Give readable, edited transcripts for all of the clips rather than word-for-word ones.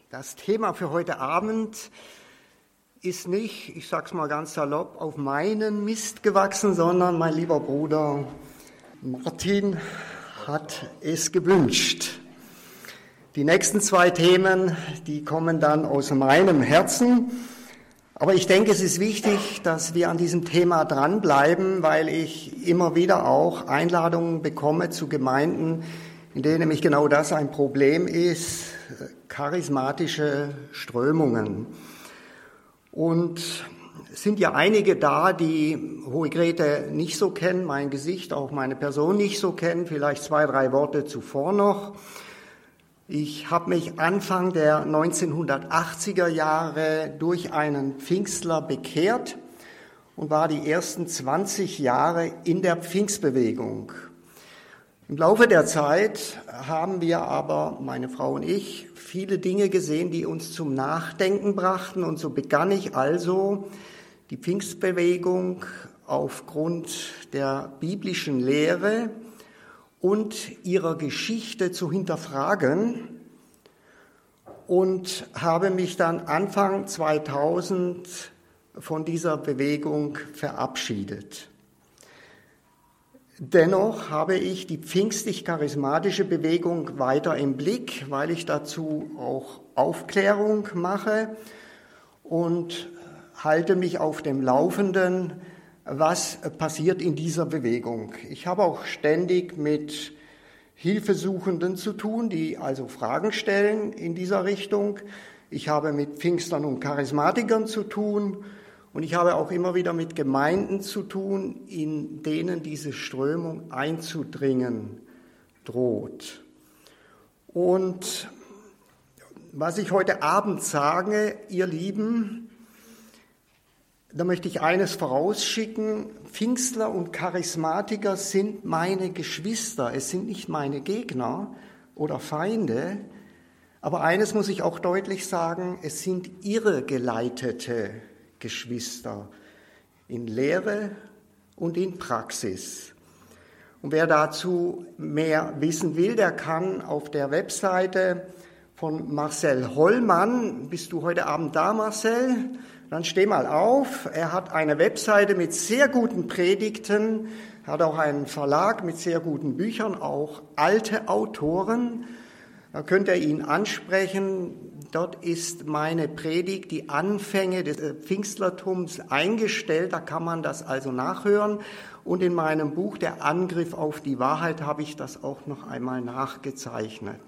Das Thema für heute Abend ist nicht, ich sag's mal ganz salopp, auf meinen Mist gewachsen, sondern mein lieber Bruder Martin hat es gewünscht. Die nächsten zwei Themen, die kommen dann aus meinem Herzen. Aber ich denke, es ist wichtig, dass wir an diesem Thema dranbleiben, weil ich immer wieder auch Einladungen bekomme zu Gemeinden, in denen nämlich genau das ein Problem ist, charismatische Strömungen. Und es sind ja einige da, die Hohe Grete nicht so kennen, mein Gesicht, auch meine Person nicht so kennen, vielleicht 2, 3 Worte zuvor noch. Ich habe mich Anfang der 1980er Jahre durch einen Pfingstler bekehrt und war die ersten 20 Jahre in der Pfingstbewegung. Im Laufe der Zeit haben wir aber, meine Frau und ich, viele Dinge gesehen, die uns zum Nachdenken brachten. Und so begann ich also die Pfingstbewegung aufgrund der biblischen Lehre und ihrer Geschichte zu hinterfragen und habe mich dann Anfang 2000 von dieser Bewegung verabschiedet. Dennoch habe ich die pfingstlich-charismatische Bewegung weiter im Blick, weil ich dazu auch Aufklärung mache und halte mich auf dem Laufenden, was passiert in dieser Bewegung. Ich habe auch ständig mit Hilfesuchenden zu tun, die also Fragen stellen in dieser Richtung. Ich habe mit Pfingstern und Charismatikern zu tun. Und ich habe auch immer wieder mit Gemeinden zu tun, in denen diese Strömung einzudringen droht. Und was ich heute Abend sage, ihr Lieben, da möchte ich eines vorausschicken: Pfingstler und Charismatiker sind meine Geschwister, es sind nicht meine Gegner oder Feinde. Aber eines muss ich auch deutlich sagen: Es sind ihre geleitete Geschwister in Lehre und in Praxis. Und wer dazu mehr wissen will, der kann auf der Webseite von Marcel Hollmann, bist du heute Abend da, Marcel? Dann steh mal auf. Er hat eine Webseite mit sehr guten Predigten, hat auch einen Verlag mit sehr guten Büchern, auch alte Autoren. Da könnt ihr ihn ansprechen. Dort ist meine Predigt, die Anfänge des Pfingstlertums, eingestellt. Da kann man das also nachhören. Und in meinem Buch Der Angriff auf die Wahrheit habe ich das auch noch einmal nachgezeichnet.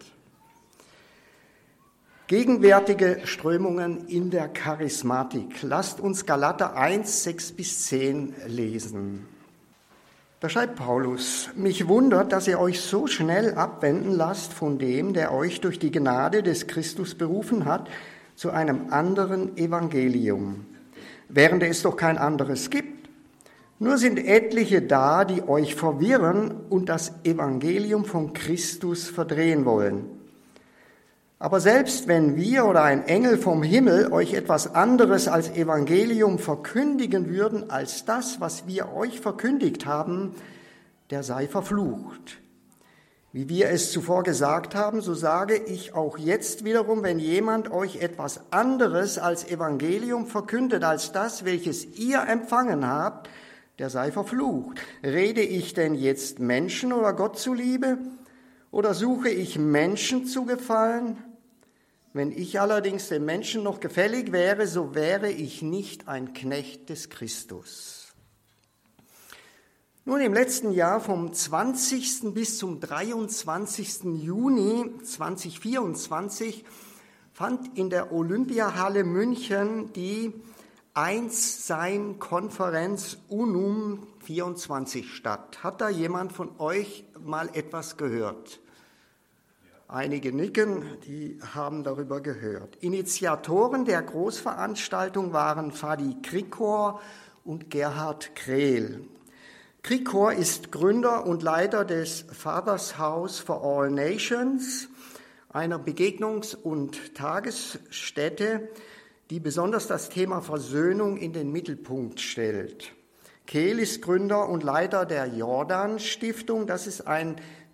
Gegenwärtige Strömungen in der Charismatik. Lasst uns Galater 1, 6-10 lesen. Da schreibt Paulus: Mich wundert, dass ihr euch so schnell abwenden lasst von dem, der euch durch die Gnade des Christus berufen hat, zu einem anderen Evangelium, während es doch kein anderes gibt. Nur sind etliche da, die euch verwirren und das Evangelium von Christus verdrehen wollen. Aber selbst wenn wir oder ein Engel vom Himmel euch etwas anderes als Evangelium verkündigen würden, als das, was wir euch verkündigt haben, der sei verflucht. Wie wir es zuvor gesagt haben, so sage ich auch jetzt wiederum, wenn jemand euch etwas anderes als Evangelium verkündet, als das, welches ihr empfangen habt, der sei verflucht. Rede ich denn jetzt Menschen oder Gott zuliebe? Oder suche ich Menschen zu gefallen? Wenn ich allerdings den Menschen noch gefällig wäre, so wäre ich nicht ein Knecht des Christus. Nun, im letzten Jahr vom 20. bis zum 23. Juni 2024 fand in der Olympiahalle München die Einssein-Konferenz UNUM 24 statt. Hat da jemand von euch mal etwas gehört? Einige nicken, die haben darüber gehört. Initiatoren der Großveranstaltung waren Fadi Krikor und Gerhard Krehl. Krikor ist Gründer und Leiter des Father's House for All Nations, einer Begegnungs- und Tagesstätte, die besonders das Thema Versöhnung in den Mittelpunkt stellt. Krehl ist Gründer und Leiter der Jordan Stiftung. Das ist ein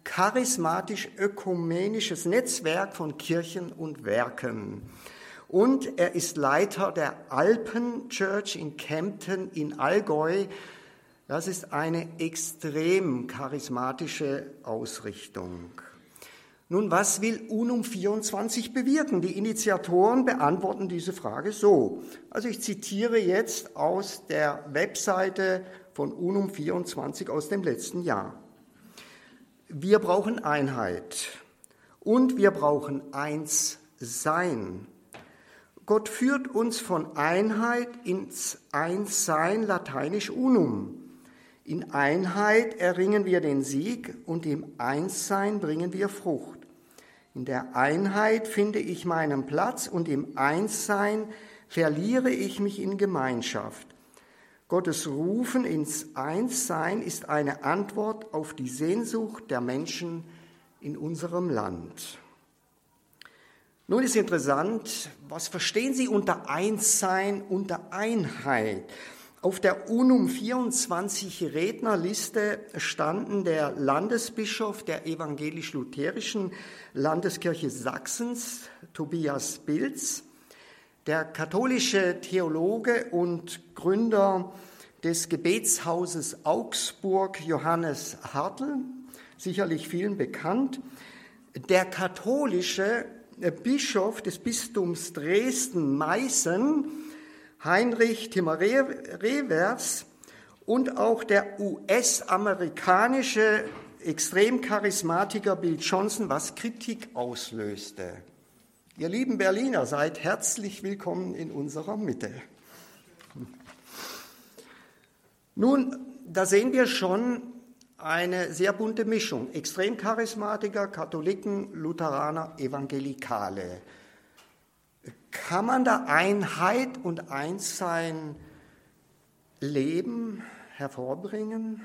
charismatisch-ökumenisches Netzwerk von Kirchen und Werken. Und er ist Leiter der Alpen Church in Kempten in Allgäu. Das ist eine extrem charismatische Ausrichtung. Nun, was will UNUM 24 bewirken? Die Initiatoren beantworten diese Frage so. Also ich zitiere jetzt aus der Webseite von UNUM 24 aus dem letzten Jahr. Wir brauchen Einheit und wir brauchen Einssein. Gott führt uns von Einheit ins Einssein, lateinisch unum. In Einheit erringen wir den Sieg und im Einssein bringen wir Frucht. In der Einheit finde ich meinen Platz und im Einssein verliere ich mich in Gemeinschaft. Gottes Rufen ins Einssein ist eine Antwort auf die Sehnsucht der Menschen in unserem Land. Nun ist interessant, was verstehen Sie unter Einssein, unter Einheit? Auf der UNUM 24 Rednerliste standen der Landesbischof der evangelisch-lutherischen Landeskirche Sachsens, Tobias Bilz, der katholische Theologe und Gründer des Gebetshauses Augsburg, Johannes Hartl, sicherlich vielen bekannt, der katholische Bischof des Bistums Dresden-Meißen, Heinrich Timmer-Revers, und auch der US-amerikanische Extremcharismatiker Bill Johnson, was Kritik auslöste. Ihr lieben Berliner, seid herzlich willkommen in unserer Mitte. Nun, da sehen wir schon eine sehr bunte Mischung. Extremcharismatiker, Katholiken, Lutheraner, Evangelikale. Kann man da Einheit und Einssein leben, hervorbringen?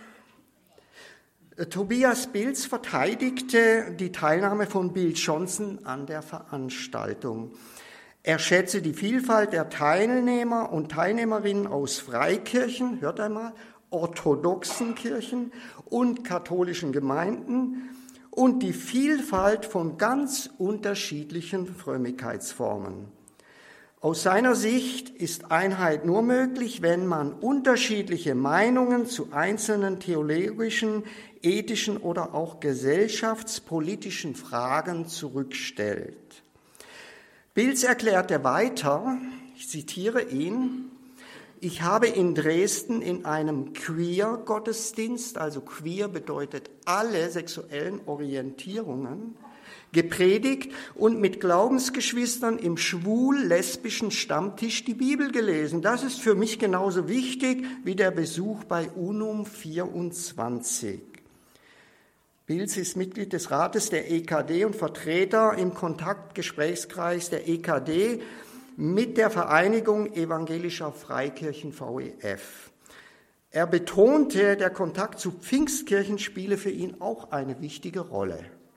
Tobias Bilz verteidigte die Teilnahme von Bill Johnson an der Veranstaltung. Er schätze die Vielfalt der Teilnehmer und Teilnehmerinnen aus Freikirchen, hört einmal, orthodoxen Kirchen und katholischen Gemeinden und die Vielfalt von ganz unterschiedlichen Frömmigkeitsformen. Aus seiner Sicht ist Einheit nur möglich, wenn man unterschiedliche Meinungen zu einzelnen theologischen, ethischen oder auch gesellschaftspolitischen Fragen zurückstellt. Bilz erklärte weiter, ich zitiere ihn, ich habe in Dresden in einem Queer-Gottesdienst, also queer bedeutet alle sexuellen Orientierungen, gepredigt und mit Glaubensgeschwistern im schwul-lesbischen Stammtisch die Bibel gelesen. Das ist für mich genauso wichtig wie der Besuch bei UNUM 24. Bilz ist Mitglied des Rates der EKD und Vertreter im Kontaktgesprächskreis der EKD mit der Vereinigung evangelischer Freikirchen VEF. Er betonte, der Kontakt zu Pfingstkirchen spiele für ihn auch eine wichtige Rolle.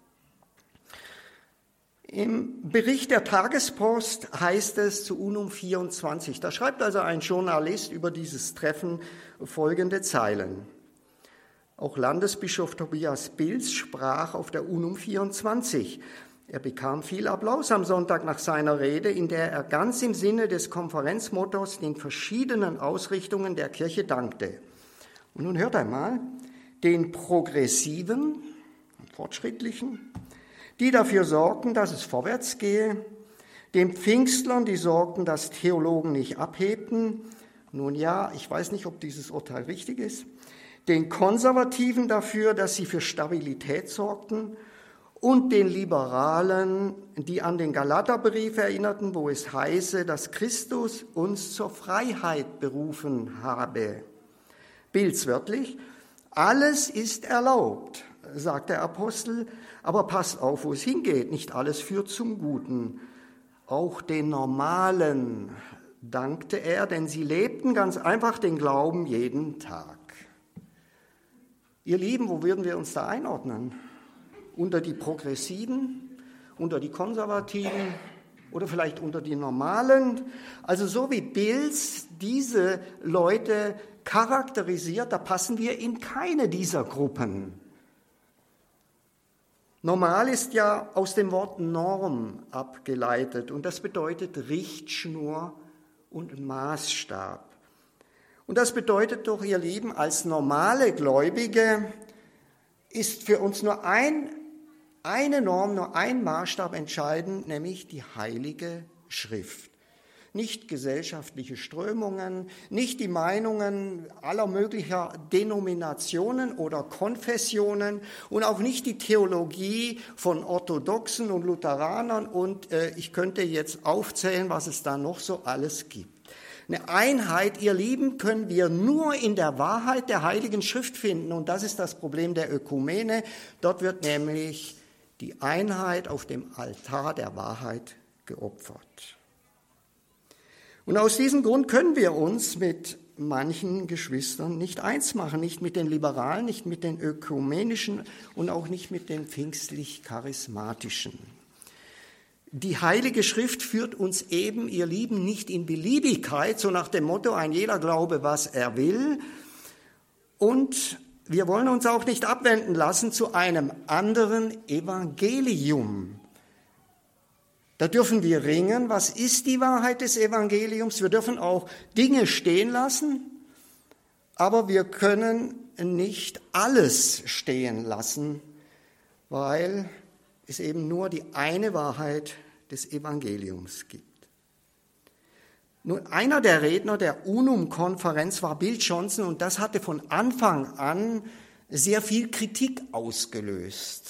Im Bericht der Tagespost heißt es zu UNUM 24, da schreibt also ein Journalist über dieses Treffen folgende Zeilen. Auch Landesbischof Tobias Bilz sprach auf der UNUM 24. Er bekam viel Applaus am Sonntag nach seiner Rede, in der er ganz im Sinne des Konferenzmottos den verschiedenen Ausrichtungen der Kirche dankte. Und nun hört einmal, den Progressiven und Fortschrittlichen, die dafür sorgten, dass es vorwärts gehe, den Pfingstlern, die sorgten, dass Theologen nicht abhebten. Nun ja, ich weiß nicht, ob dieses Urteil richtig ist. Den Konservativen dafür, dass sie für Stabilität sorgten und den Liberalen, die an den Galaterbrief erinnerten, wo es heiße, dass Christus uns zur Freiheit berufen habe. Bilz wörtlich, alles ist erlaubt, sagt der Apostel, aber passt auf, wo es hingeht, nicht alles führt zum Guten. Auch den Normalen dankte er, denn sie lebten ganz einfach den Glauben jeden Tag. Ihr Lieben, wo würden wir uns da einordnen? Unter die Progressiven, unter die Konservativen oder vielleicht unter die Normalen? Also so wie Bilz diese Leute charakterisiert, da passen wir in keine dieser Gruppen. Normal ist ja aus dem Wort Norm abgeleitet und das bedeutet Richtschnur und Maßstab. Und das bedeutet doch, ihr Lieben, als normale Gläubige ist für uns nur eine Norm, nur ein Maßstab entscheidend, nämlich die Heilige Schrift. Nicht gesellschaftliche Strömungen, nicht die Meinungen aller möglicher Denominationen oder Konfessionen und auch nicht die Theologie von Orthodoxen und Lutheranern und ich könnte jetzt aufzählen, was es da noch so alles gibt. Eine Einheit, ihr Lieben, können wir nur in der Wahrheit der Heiligen Schrift finden und das ist das Problem der Ökumene. Dort wird nämlich die Einheit auf dem Altar der Wahrheit geopfert. Und aus diesem Grund können wir uns mit manchen Geschwistern nicht eins machen, nicht mit den Liberalen, nicht mit den Ökumenischen und auch nicht mit den pfingstlich-charismatischen. Die Heilige Schrift führt uns eben, ihr Lieben, nicht in Beliebigkeit, so nach dem Motto, ein jeder glaube, was er will. Und wir wollen uns auch nicht abwenden lassen zu einem anderen Evangelium. Da dürfen wir ringen, was ist die Wahrheit des Evangeliums? Wir dürfen auch Dinge stehen lassen, aber wir können nicht alles stehen lassen, weil es eben nur die eine Wahrheit des Evangeliums gibt. Nun, einer der Redner der UNUM-Konferenz war Bill Johnson und das hatte von Anfang an sehr viel Kritik ausgelöst.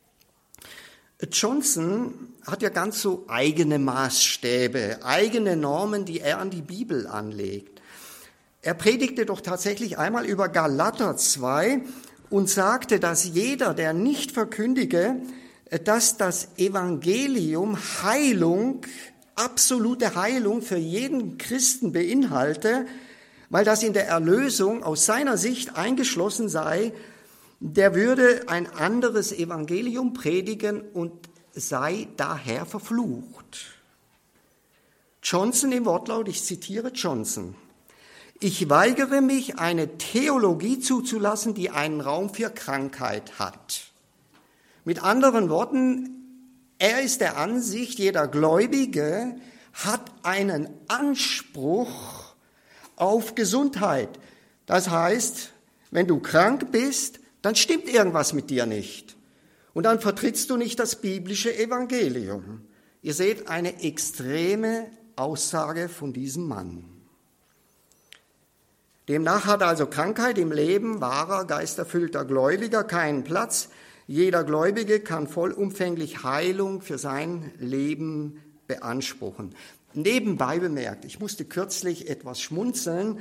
Johnson hat ja ganz so eigene Maßstäbe, eigene Normen, die er an die Bibel anlegt. Er predigte doch tatsächlich einmal über Galater 2 und sagte, dass jeder, der nicht verkündige, dass das Evangelium Heilung, absolute Heilung für jeden Christen beinhalte, weil das in der Erlösung aus seiner Sicht eingeschlossen sei, der würde ein anderes Evangelium predigen und sei daher verflucht. Johnson im Wortlaut, ich zitiere Johnson: Ich weigere mich, eine Theologie zuzulassen, die einen Raum für Krankheit hat. Mit anderen Worten, er ist der Ansicht, jeder Gläubige hat einen Anspruch auf Gesundheit. Das heißt, wenn du krank bist, dann stimmt irgendwas mit dir nicht. Und dann vertrittst du nicht das biblische Evangelium. Ihr seht eine extreme Aussage von diesem Mann. Demnach hat also Krankheit im Leben wahrer, geisterfüllter Gläubiger keinen Platz. Jeder Gläubige kann vollumfänglich Heilung für sein Leben beanspruchen. Nebenbei bemerkt, ich musste kürzlich etwas schmunzeln,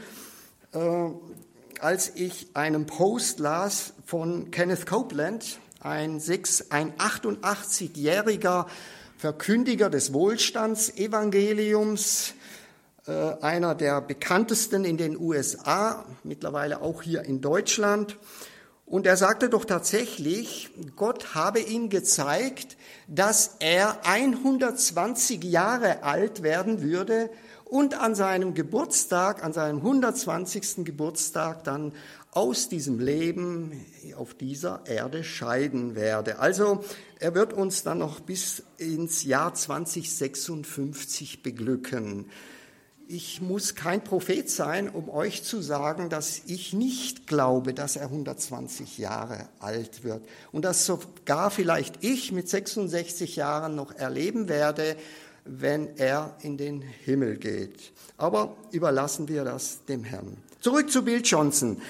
als ich einen Post las von Kenneth Copeland, ein 88-jähriger Verkündiger des Wohlstandsevangeliums, einer der bekanntesten in den USA, mittlerweile auch hier in Deutschland. Und er sagte doch tatsächlich, Gott habe ihm gezeigt, dass er 120 Jahre alt werden würde und an seinem Geburtstag, an seinem 120. Geburtstag dann aus diesem Leben auf dieser Erde scheiden werde. Also er wird uns dann noch bis ins Jahr 2056 beglücken. Ich muss kein Prophet sein, um euch zu sagen, dass ich nicht glaube, dass er 120 Jahre alt wird und dass sogar vielleicht ich mit 66 Jahren noch erleben werde, wenn er in den Himmel geht. Aber überlassen wir das dem Herrn. Zurück zu Bill Johnson.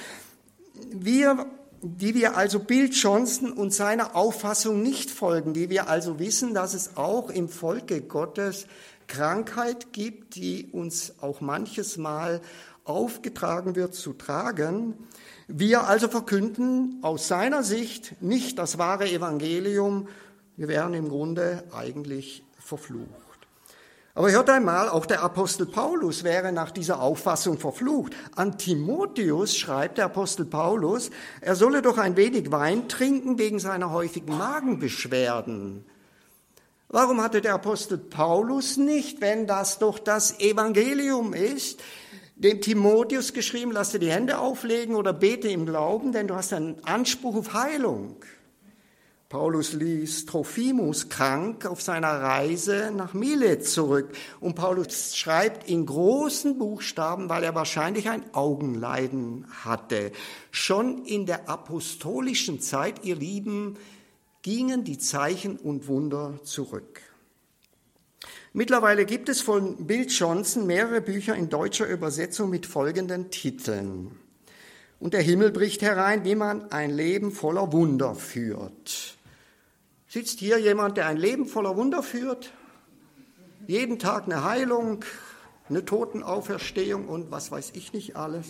Die wir also Bill Johnson und seiner Auffassung nicht folgen, die wir also wissen, dass es auch im Volke Gottes Krankheit gibt, die uns auch manches Mal aufgetragen wird zu tragen. Wir also verkünden aus seiner Sicht nicht das wahre Evangelium. Wir wären im Grunde eigentlich verflucht. Aber hört einmal, auch der Apostel Paulus wäre nach dieser Auffassung verflucht. An Timotheus schreibt der Apostel Paulus, er solle doch ein wenig Wein trinken wegen seiner häufigen Magenbeschwerden. Warum hatte der Apostel Paulus nicht, wenn das doch das Evangelium ist, dem Timotheus geschrieben, lass dir die Hände auflegen oder bete im Glauben, denn du hast einen Anspruch auf Heilung. Paulus ließ Trophimus krank auf seiner Reise nach Milet zurück. Und Paulus schreibt in großen Buchstaben, weil er wahrscheinlich ein Augenleiden hatte. Schon in der apostolischen Zeit, ihr Lieben, gingen die Zeichen und Wunder zurück. Mittlerweile gibt es von Bill Johnson mehrere Bücher in deutscher Übersetzung mit folgenden Titeln. Und der Himmel bricht herein, wie man ein Leben voller Wunder führt. Sitzt hier jemand, der ein Leben voller Wunder führt? Jeden Tag eine Heilung, eine Totenauferstehung und was weiß ich nicht alles.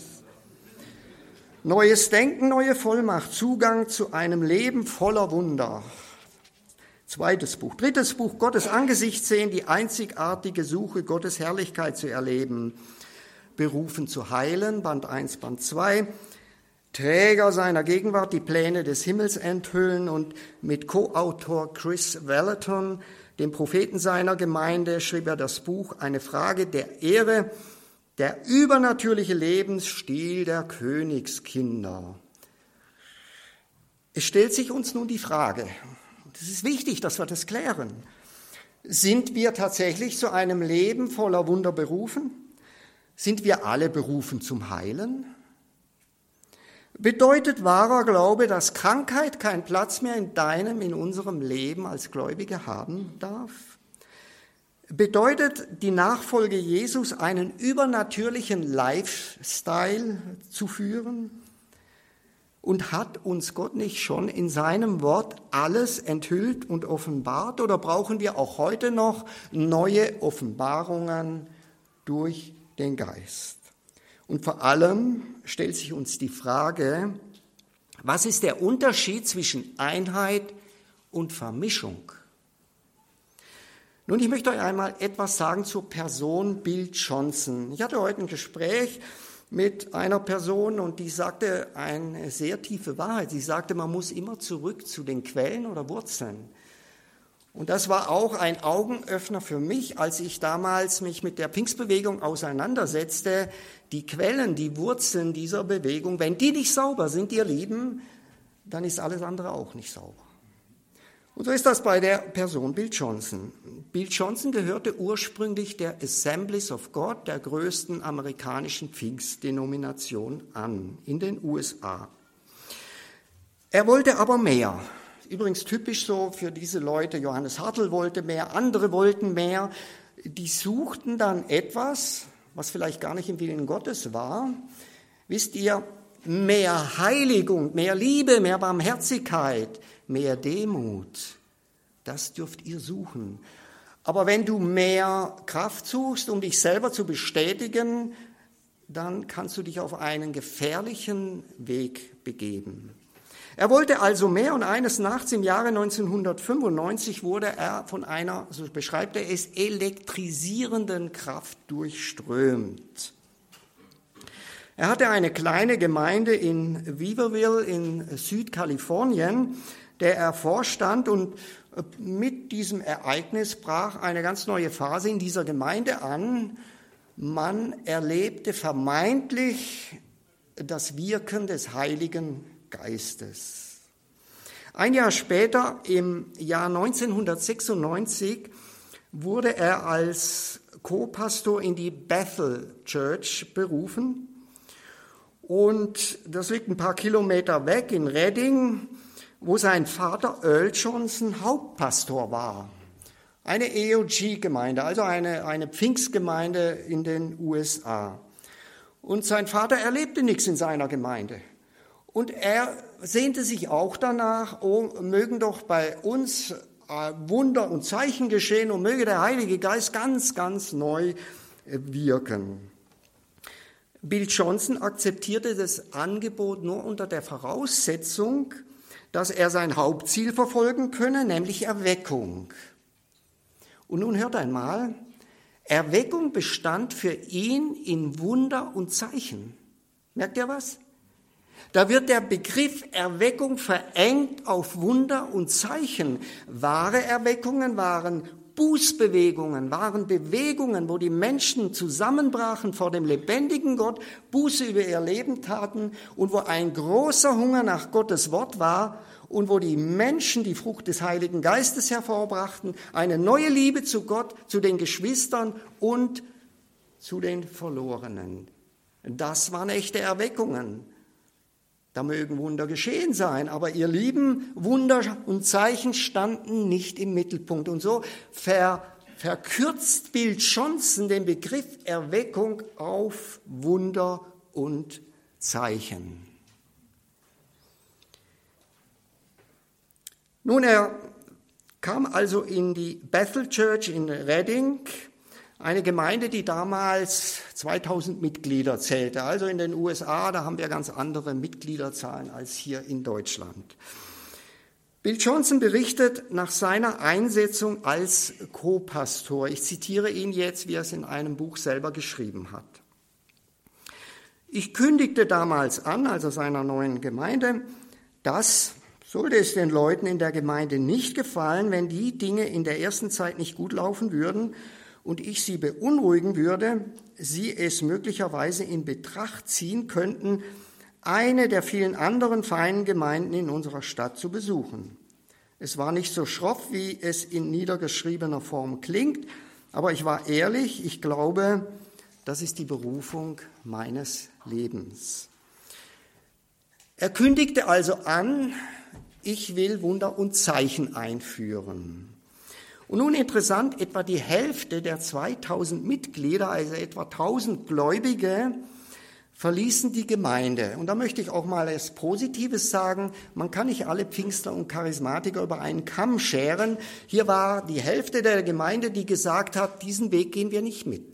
Neues Denken, neue Vollmacht, Zugang zu einem Leben voller Wunder. Zweites Buch. Drittes Buch, Gottes Angesicht sehen, die einzigartige Suche, Gottes Herrlichkeit zu erleben. Berufen zu heilen, Band 1, Band 2. Träger seiner Gegenwart, die Pläne des Himmels enthüllen und mit Co-Autor Chris Vallotton, dem Propheten seiner Gemeinde, schrieb er das Buch Eine Frage der Ehre, der übernatürliche Lebensstil der Königskinder. Es stellt sich uns nun die Frage, es ist wichtig, dass wir das klären, sind wir tatsächlich zu einem Leben voller Wunder berufen? Sind wir alle berufen zum Heilen? Bedeutet wahrer Glaube, dass Krankheit keinen Platz mehr in unserem Leben als Gläubige haben darf? Bedeutet die Nachfolge Jesus, einen übernatürlichen Lifestyle zu führen? Und hat uns Gott nicht schon in seinem Wort alles enthüllt und offenbart? Oder brauchen wir auch heute noch neue Offenbarungen durch den Geist? Und vor allem stellt sich uns die Frage, was ist der Unterschied zwischen Einheit und Vermischung? Nun, ich möchte euch einmal etwas sagen zur Person Bill Johnson. Ich hatte heute ein Gespräch mit einer Person und die sagte eine sehr tiefe Wahrheit. Sie sagte, man muss immer zurück zu den Quellen oder Wurzeln. Und das war auch ein Augenöffner für mich, als ich damals mich mit der Pfingstbewegung auseinandersetzte. Die Quellen, die Wurzeln dieser Bewegung, wenn die nicht sauber sind, ihr Lieben, dann ist alles andere auch nicht sauber. Und so ist das bei der Person Bill Johnson. Bill Johnson gehörte ursprünglich der Assemblies of God, der größten amerikanischen Pfingstdenomination, an, in den USA. Er wollte aber mehr. Übrigens typisch so für diese Leute, Johannes Hartl wollte mehr, andere wollten mehr. Die suchten dann etwas, was vielleicht gar nicht im Willen Gottes war. Wisst ihr, mehr Heiligung, mehr Liebe, mehr Barmherzigkeit, mehr Demut, das dürft ihr suchen. Aber wenn du mehr Kraft suchst, um dich selber zu bestätigen, dann kannst du dich auf einen gefährlichen Weg begeben. Er wollte also mehr und eines Nachts im Jahre 1995 wurde er von einer, so beschreibt er es, elektrisierenden Kraft durchströmt. Er hatte eine kleine Gemeinde in Weaverville in Südkalifornien, der er vorstand, und mit diesem Ereignis brach eine ganz neue Phase in dieser Gemeinde an. Man erlebte vermeintlich das Wirken des Heiligen Geistes. Ein Jahr später, im Jahr 1996, wurde er als Co-Pastor in die Bethel Church berufen. Und das liegt ein paar Kilometer weg in Redding, wo sein Vater Earl Johnson Hauptpastor war. Eine EOG-Gemeinde, also eine Pfingstgemeinde in den USA. Und sein Vater erlebte nichts in seiner Gemeinde. Und er sehnte sich auch danach, oh, mögen doch bei uns Wunder und Zeichen geschehen und möge der Heilige Geist ganz, ganz neu wirken. Bill Johnson akzeptierte das Angebot nur unter der Voraussetzung, dass er sein Hauptziel verfolgen könne, nämlich Erweckung. Und nun hört einmal, Erweckung bestand für ihn in Wunder und Zeichen. Merkt ihr was? Da wird der Begriff Erweckung verengt auf Wunder und Zeichen. Wahre Erweckungen waren Bußbewegungen, waren Bewegungen, wo die Menschen zusammenbrachen vor dem lebendigen Gott, Buße über ihr Leben taten und wo ein großer Hunger nach Gottes Wort war und wo die Menschen die Frucht des Heiligen Geistes hervorbrachten, eine neue Liebe zu Gott, zu den Geschwistern und zu den Verlorenen. Das waren echte Erweckungen. Da mögen Wunder geschehen sein, aber ihr Lieben, Wunder und Zeichen standen nicht im Mittelpunkt. Und so verkürzt Bill Johnson den Begriff Erweckung auf Wunder und Zeichen. Nun, er kam also in die Bethel Church in Reading, eine Gemeinde, die damals 2000 Mitglieder zählte. Also in den USA, da haben wir ganz andere Mitgliederzahlen als hier in Deutschland. Bill Johnson berichtet nach seiner Einsetzung als Co-Pastor. Ich zitiere ihn jetzt, wie er es in einem Buch selber geschrieben hat. Ich kündigte damals an, also seiner neuen Gemeinde, dass, sollte es den Leuten in der Gemeinde nicht gefallen, wenn die Dinge in der ersten Zeit nicht gut laufen würden und ich sie beunruhigen würde, sie es möglicherweise in Betracht ziehen könnten, eine der vielen anderen feinen Gemeinden in unserer Stadt zu besuchen. Es war nicht so schroff, wie es in niedergeschriebener Form klingt, aber ich war ehrlich, ich glaube, das ist die Berufung meines Lebens. Er kündigte also an, ich will Wunder und Zeichen einführen. Und nun interessant, etwa die Hälfte der 2000 Mitglieder, also etwa 1000 Gläubige, verließen die Gemeinde. Und da möchte ich auch mal etwas Positives sagen. Man kann nicht alle Pfingstler und Charismatiker über einen Kamm scheren. Hier war die Hälfte der Gemeinde, die gesagt hat, diesen Weg gehen wir nicht mit.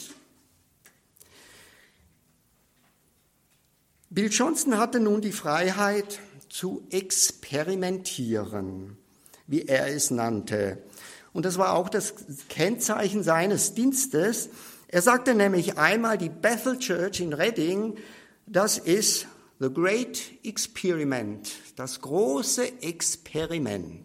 Bill Johnson hatte nun die Freiheit zu experimentieren, wie er es nannte. Und das war auch das Kennzeichen seines Dienstes. Er sagte nämlich einmal, die Bethel Church in Reading, das ist the great experiment, das große Experiment.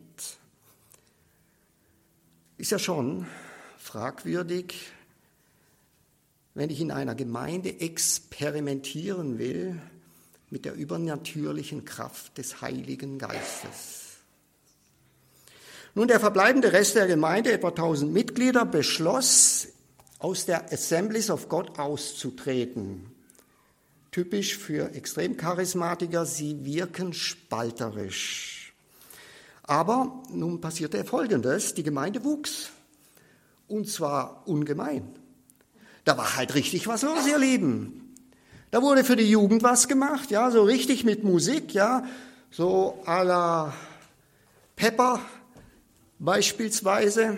Ist ja schon fragwürdig, wenn ich in einer Gemeinde experimentieren will mit der übernatürlichen Kraft des Heiligen Geistes. Nun, der verbleibende Rest der Gemeinde, etwa 1000 Mitglieder, beschloss, aus der Assemblies of God auszutreten. Typisch für Extremcharismatiker, sie wirken spalterisch. Aber nun passierte Folgendes, die Gemeinde wuchs. Und zwar ungemein. Da war halt richtig was los, ihr Lieben. Da wurde für die Jugend was gemacht, ja, so richtig mit Musik, ja, so à la Pepper beispielsweise,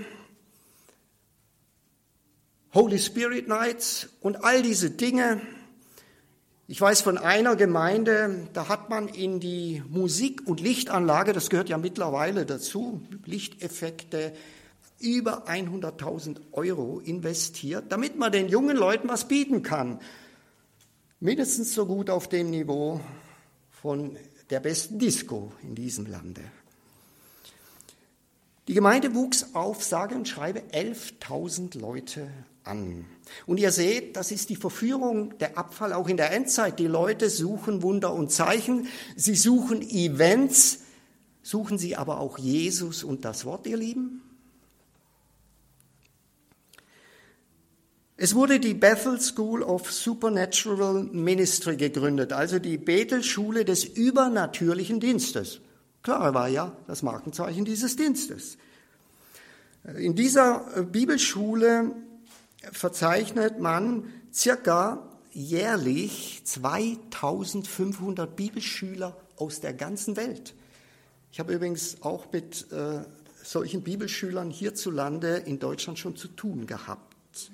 Holy Spirit Nights und all diese Dinge. Ich weiß von einer Gemeinde, da hat man in die Musik- und Lichtanlage, das gehört ja mittlerweile dazu, Lichteffekte, über 100.000 € investiert, damit man den jungen Leuten was bieten kann. Mindestens so gut auf dem Niveau von der besten Disco in diesem Lande. Die Gemeinde wuchs auf, sage und schreibe, 11.000 Leute an. Und ihr seht, das ist die Verführung, der Abfall auch in der Endzeit. Die Leute suchen Wunder und Zeichen, sie suchen Events, suchen sie aber auch Jesus und das Wort, ihr Lieben? Es wurde die Bethel School of Supernatural Ministry gegründet, also die Bethel-Schule des übernatürlichen Dienstes. Klar war ja das Markenzeichen dieses Dienstes. In dieser Bibelschule verzeichnet man circa jährlich 2500 Bibelschüler aus der ganzen Welt. Ich habe übrigens auch mit solchen Bibelschülern hierzulande in Deutschland schon zu tun gehabt.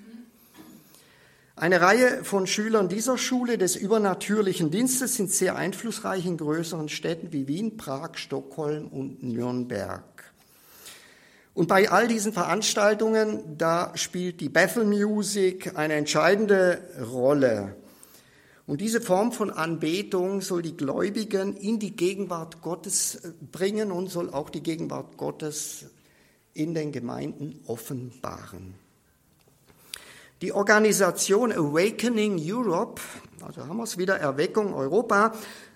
Eine Reihe von Schülern dieser Schule des übernatürlichen Dienstes sind sehr einflussreich in größeren Städten wie Wien, Prag, Stockholm und Nürnberg. Und bei all diesen Veranstaltungen, da spielt die Bethel Music eine entscheidende Rolle. Und diese Form von Anbetung soll die Gläubigen in die Gegenwart Gottes bringen und soll auch die Gegenwart Gottes in den Gemeinden offenbaren. Die Organisation Awakening Europe, also haben wir es wieder, Erweckung Europa,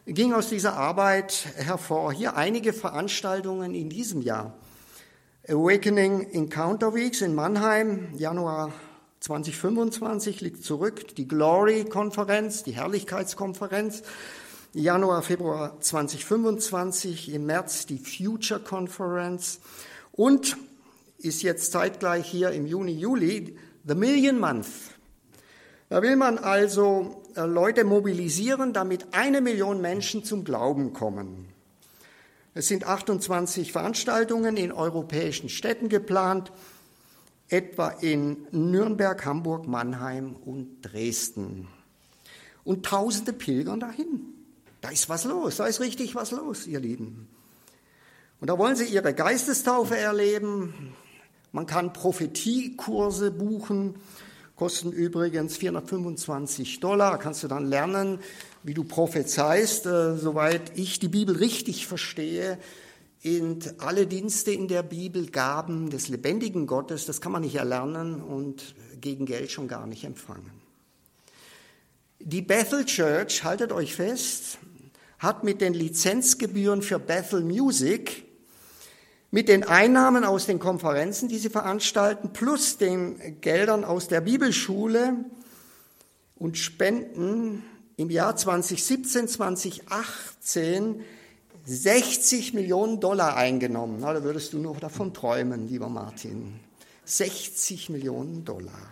ging aus dieser Arbeit hervor. Hier einige Veranstaltungen in diesem Jahr. Awakening Encounter Weeks in Mannheim, Januar 2025 liegt zurück. Die Glory-Konferenz, die Herrlichkeitskonferenz, Januar, Februar 2025, im März die Future Conference und ist jetzt zeitgleich hier im Juni, Juli, The Million Month. Da will man also Leute mobilisieren, damit 1 Million Menschen zum Glauben kommen. Es sind 28 Veranstaltungen in europäischen Städten geplant, etwa in Nürnberg, Hamburg, Mannheim und Dresden. Und Tausende pilgern dahin. Da ist was los, da ist richtig was los, ihr Lieben. Und da wollen sie ihre Geistestaufe erleben. Man kann Prophetiekurse buchen, kosten übrigens $425. Kannst du dann lernen, wie du prophezeist, soweit ich die Bibel richtig verstehe. Und alle Dienste in der Bibel, Gaben des lebendigen Gottes, das kann man nicht erlernen und gegen Geld schon gar nicht empfangen. Die Bethel Church, haltet euch fest, hat mit den Lizenzgebühren für Bethel Music, mit den Einnahmen aus den Konferenzen, die sie veranstalten, plus den Geldern aus der Bibelschule und Spenden im Jahr 2017, 2018 $60 Millionen eingenommen. Na, da würdest du noch davon träumen, lieber Martin. $60 Millionen.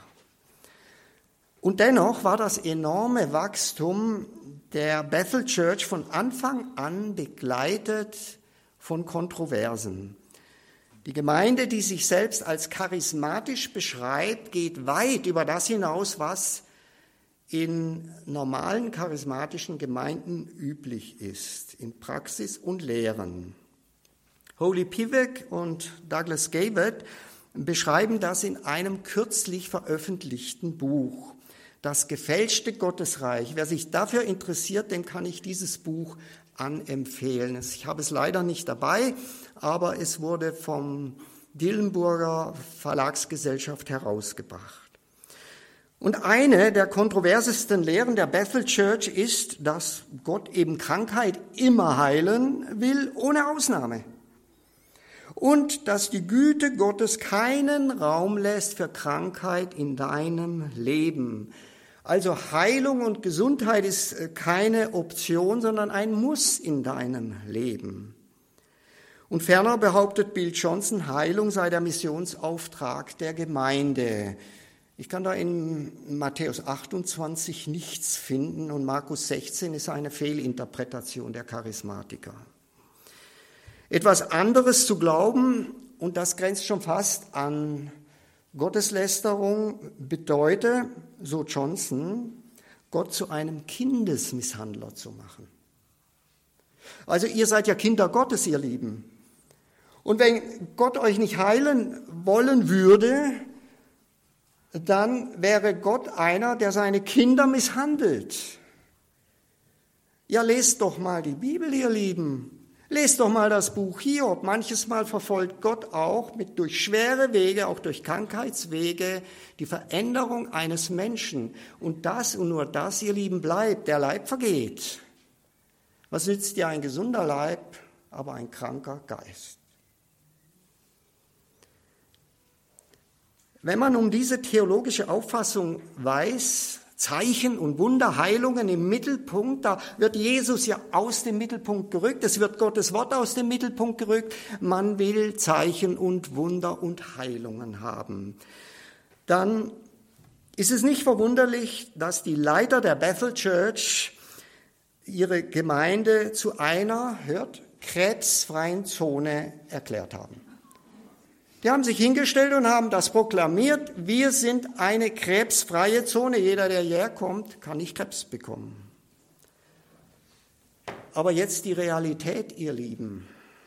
Und dennoch war das enorme Wachstum der Bethel Church von Anfang an begleitet von Kontroversen. Die Gemeinde, die sich selbst als charismatisch beschreibt, geht weit über das hinaus, was in normalen charismatischen Gemeinden üblich ist, in Praxis und Lehren. Holly Pivec und Douglas Gabert beschreiben das in einem kürzlich veröffentlichten Buch, Das gefälschte Gottesreich. Wer sich dafür interessiert, dem kann ich dieses Buch anempfehlen. Ich habe es leider nicht dabei, aber es wurde vom Dillenburger Verlagsgesellschaft herausgebracht. Und eine der kontroversesten Lehren der Bethel Church ist, dass Gott eben Krankheit immer heilen will, ohne Ausnahme. Und dass die Güte Gottes keinen Raum lässt für Krankheit in deinem Leben. Also Heilung und Gesundheit ist keine Option, sondern ein Muss in deinem Leben. Und ferner behauptet Bill Johnson, Heilung sei der Missionsauftrag der Gemeinde. Ich kann da in Matthäus 28 nichts finden und Markus 16 ist eine Fehlinterpretation der Charismatiker. Etwas anderes zu glauben, und das grenzt schon fast an Gotteslästerung, bedeutet, so Johnson, Gott zu einem Kindesmisshandler zu machen. Also ihr seid ja Kinder Gottes, ihr Lieben. Und wenn Gott euch nicht heilen wollen würde, dann wäre Gott einer, der seine Kinder misshandelt. Ja, lest doch mal die Bibel, ihr Lieben. Lest doch mal das Buch Hiob. Manches Mal verfolgt Gott auch durch schwere Wege, auch durch Krankheitswege, die Veränderung eines Menschen. Und das und nur das, ihr Lieben, bleibt. Der Leib vergeht. Was nützt dir ein gesunder Leib, aber ein kranker Geist? Wenn man um diese theologische Auffassung weiß, Zeichen und Wunder, Heilungen im Mittelpunkt, da wird Jesus ja aus dem Mittelpunkt gerückt, es wird Gottes Wort aus dem Mittelpunkt gerückt, man will Zeichen und Wunder und Heilungen haben. Dann ist es nicht verwunderlich, dass die Leiter der Bethel Church ihre Gemeinde zu einer, krebsfreien Zone erklärt haben. Die haben sich hingestellt und haben das proklamiert, wir sind eine krebsfreie Zone. Jeder, der hierher kommt, kann nicht Krebs bekommen. Aber jetzt die Realität, ihr Lieben.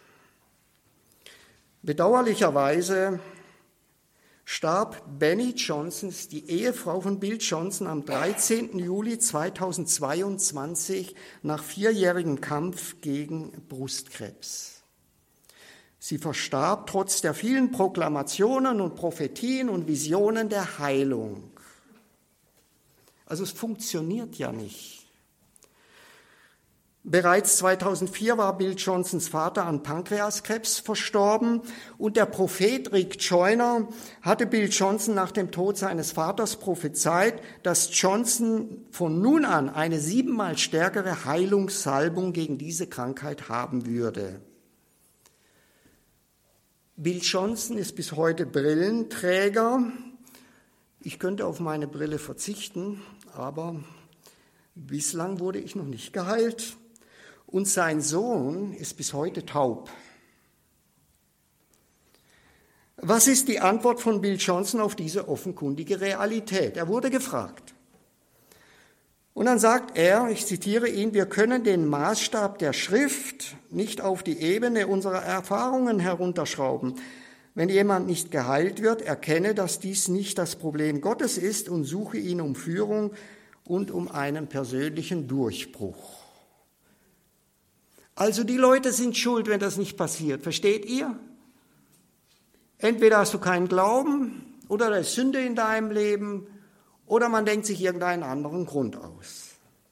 Bedauerlicherweise starb Benny Johnson, die Ehefrau von Bill Johnson, am 13. Juli 2022 nach 4-jährigem Kampf gegen Brustkrebs. Sie verstarb trotz der vielen Proklamationen und Prophetien und Visionen der Heilung. Also es funktioniert ja nicht. Bereits 2004 war Bill Johnsons Vater an Pankreaskrebs verstorben und der Prophet Rick Joyner hatte Bill Johnson nach dem Tod seines Vaters prophezeit, dass Johnson von nun an eine 7-mal stärkere Heilungssalbung gegen diese Krankheit haben würde. Bill Johnson ist bis heute Brillenträger. Ich könnte auf meine Brille verzichten, aber bislang wurde ich noch nicht geheilt. Und sein Sohn ist bis heute taub. Was ist die Antwort von Bill Johnson auf diese offenkundige Realität? Er wurde gefragt. Und dann sagt er, ich zitiere ihn, wir können den Maßstab der Schrift nicht auf die Ebene unserer Erfahrungen herunterschrauben. Wenn jemand nicht geheilt wird, erkenne, dass dies nicht das Problem Gottes ist und suche ihn um Führung und um einen persönlichen Durchbruch. Also die Leute sind schuld, wenn das nicht passiert. Versteht ihr? Entweder hast du keinen Glauben oder da ist Sünde in deinem Leben oder man denkt sich irgendeinen anderen Grund aus.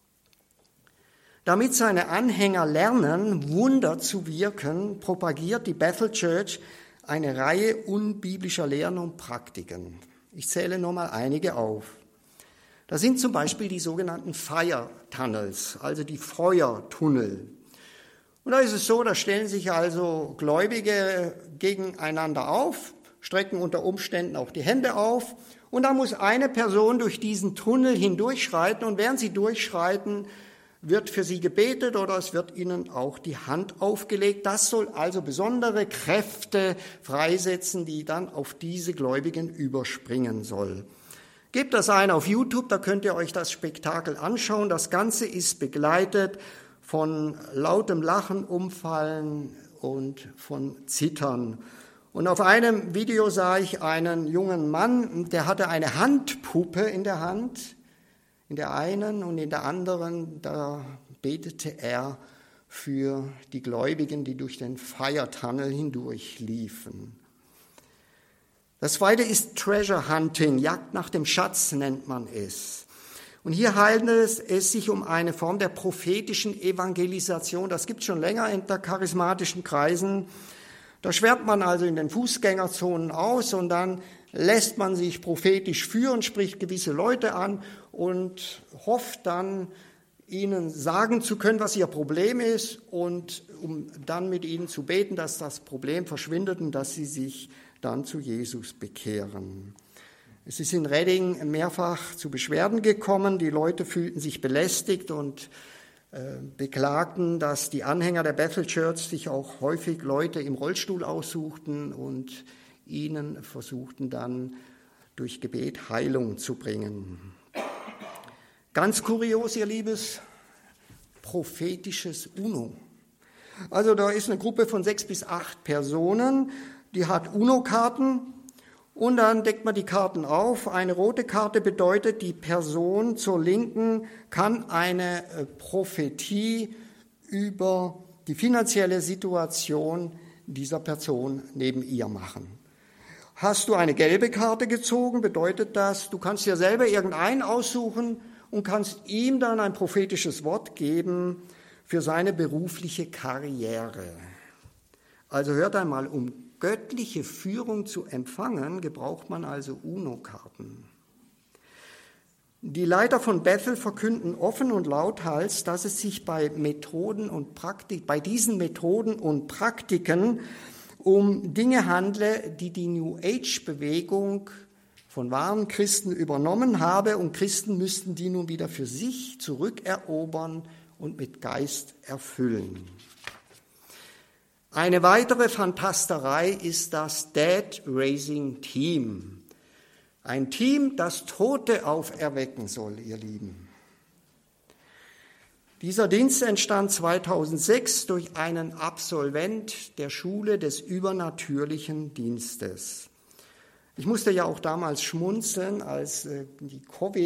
Damit seine Anhänger lernen, Wunder zu wirken, propagiert die Bethel Church eine Reihe unbiblischer Lehren und Praktiken. Ich zähle nur mal einige auf. Das sind zum Beispiel die sogenannten Fire Tunnels, also die Feuertunnel. Und da ist es so, da stellen sich also Gläubige gegeneinander auf, strecken unter Umständen auch die Hände auf und da muss eine Person durch diesen Tunnel hindurchschreiten und während sie durchschreiten, wird für sie gebetet oder es wird ihnen auch die Hand aufgelegt. Das soll also besondere Kräfte freisetzen, die dann auf diese Gläubigen überspringen soll. Gebt das ein auf YouTube, da könnt ihr euch das Spektakel anschauen. Das Ganze ist begleitet von lautem Lachen, Umfallen und von Zittern. Und auf einem Video sah ich einen jungen Mann, der hatte eine Handpuppe in der Hand, in der einen und in der anderen, da betete er für die Gläubigen, die durch den Fire Tunnel hindurch liefen. Das zweite ist Treasure Hunting, Jagd nach dem Schatz nennt man es. Und hier handelt es sich um eine Form der prophetischen Evangelisation. Das gibt es schon länger in der charismatischen Kreisen. Da schwärmt man also in den Fußgängerzonen aus und dann lässt man sich prophetisch führen, spricht gewisse Leute an und hofft dann, ihnen sagen zu können, was ihr Problem ist und um dann mit ihnen zu beten, dass das Problem verschwindet und dass sie sich dann zu Jesus bekehren. Es ist in Redding mehrfach zu Beschwerden gekommen. Die Leute fühlten sich belästigt und beklagten, dass die Anhänger der Bethel Church sich auch häufig Leute im Rollstuhl aussuchten und ihnen versuchten dann durch Gebet Heilung zu bringen. Ganz kurios, ihr Liebes, prophetisches UNO. Also da ist eine Gruppe von 6 bis 8 Personen, die hat UNO-Karten. Und dann deckt man die Karten auf. Eine rote Karte bedeutet, die Person zur Linken kann eine Prophetie über die finanzielle Situation dieser Person neben ihr machen. Hast du eine gelbe Karte gezogen, bedeutet das, du kannst dir selber irgendeinen aussuchen und kannst ihm dann ein prophetisches Wort geben für seine berufliche Karriere. Also hört einmal, um göttliche Führung zu empfangen, gebraucht man also UNO-Karten. Die Leiter von Bethel verkünden offen und lauthals, dass es sich bei diesen Methoden und Praktiken um Dinge handle, die die New Age-Bewegung von wahren Christen übernommen habe und Christen müssten die nun wieder für sich zurückerobern und mit Geist erfüllen. Eine weitere Fantasterei ist das Dead Raising Team. Ein Team, das Tote auferwecken soll, ihr Lieben. Dieser Dienst entstand 2006 durch einen Absolvent der Schule des übernatürlichen Dienstes. Ich musste ja auch damals schmunzeln, als die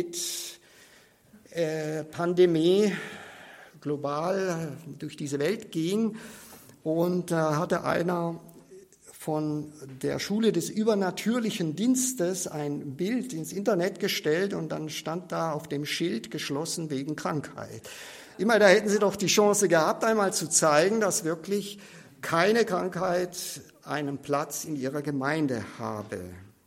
Covid-Pandemie global durch diese Welt ging. Und da hatte einer von der Schule des übernatürlichen Dienstes ein Bild ins Internet gestellt und dann stand da auf dem Schild geschlossen wegen Krankheit. Immer, da hätten Sie doch die Chance gehabt, einmal zu zeigen, dass wirklich keine Krankheit einen Platz in Ihrer Gemeinde habe.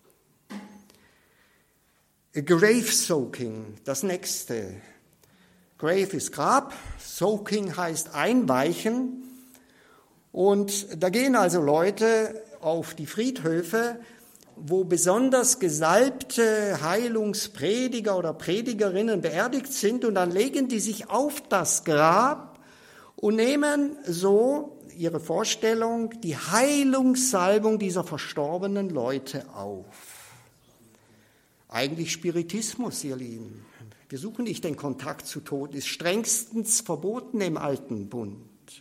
Grave Soaking, das nächste. Grave ist Grab, Soaking heißt einweichen. Und da gehen also Leute auf die Friedhöfe, wo besonders gesalbte Heilungsprediger oder Predigerinnen beerdigt sind, und dann legen die sich auf das Grab und nehmen so ihre Vorstellung, die Heilungssalbung dieser verstorbenen Leute auf. Eigentlich Spiritismus, ihr Lieben. Wir suchen nicht den Kontakt zu Toten, ist strengstens verboten im Alten Bund.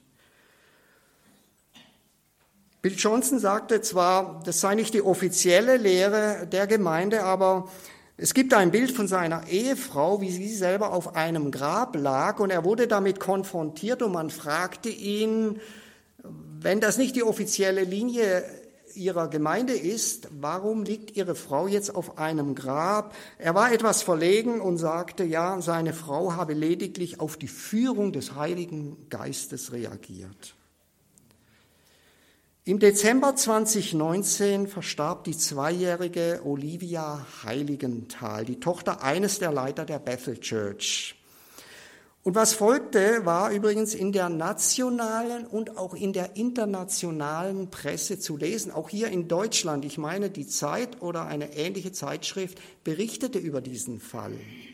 Bill Johnson sagte zwar, das sei nicht die offizielle Lehre der Gemeinde, aber es gibt ein Bild von seiner Ehefrau, wie sie selber auf einem Grab lag, und er wurde damit konfrontiert und man fragte ihn, wenn das nicht die offizielle Linie ihrer Gemeinde ist, warum liegt ihre Frau jetzt auf einem Grab? Er war etwas verlegen und sagte, ja, seine Frau habe lediglich auf die Führung des Heiligen Geistes reagiert. Im Dezember 2019 verstarb die 2-jährige Olivia Heiligenthal, die Tochter eines der Leiter der Bethel Church. Und was folgte, war übrigens in der nationalen und auch in der internationalen Presse zu lesen. Auch hier in Deutschland, ich meine, die Zeit oder eine ähnliche Zeitschrift berichtete über diesen Fall.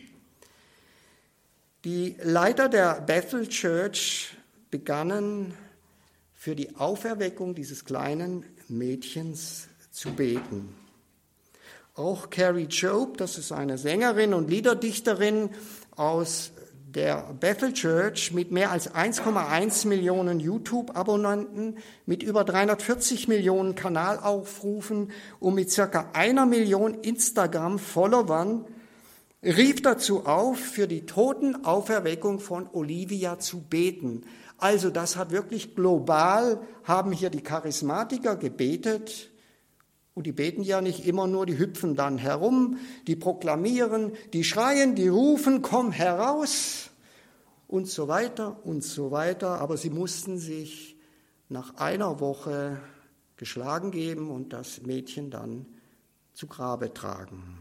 Die Leiter der Bethel Church begannen, für die Auferweckung dieses kleinen Mädchens zu beten. Auch Carrie Job, das ist eine Sängerin und Liederdichterin aus der Bethel Church mit mehr als 1,1 Millionen YouTube-Abonnenten, mit über 340 Millionen Kanalaufrufen und mit circa 1 Million Instagram-Followern, rief dazu auf, für die Totenauferweckung von Olivia zu beten. Also das hat wirklich global, haben hier die Charismatiker gebetet. Und die beten ja nicht immer nur, die hüpfen dann herum, die proklamieren, die schreien, die rufen, komm heraus und so weiter und so weiter. Aber sie mussten sich nach einer Woche geschlagen geben und das Mädchen dann zu Grabe tragen.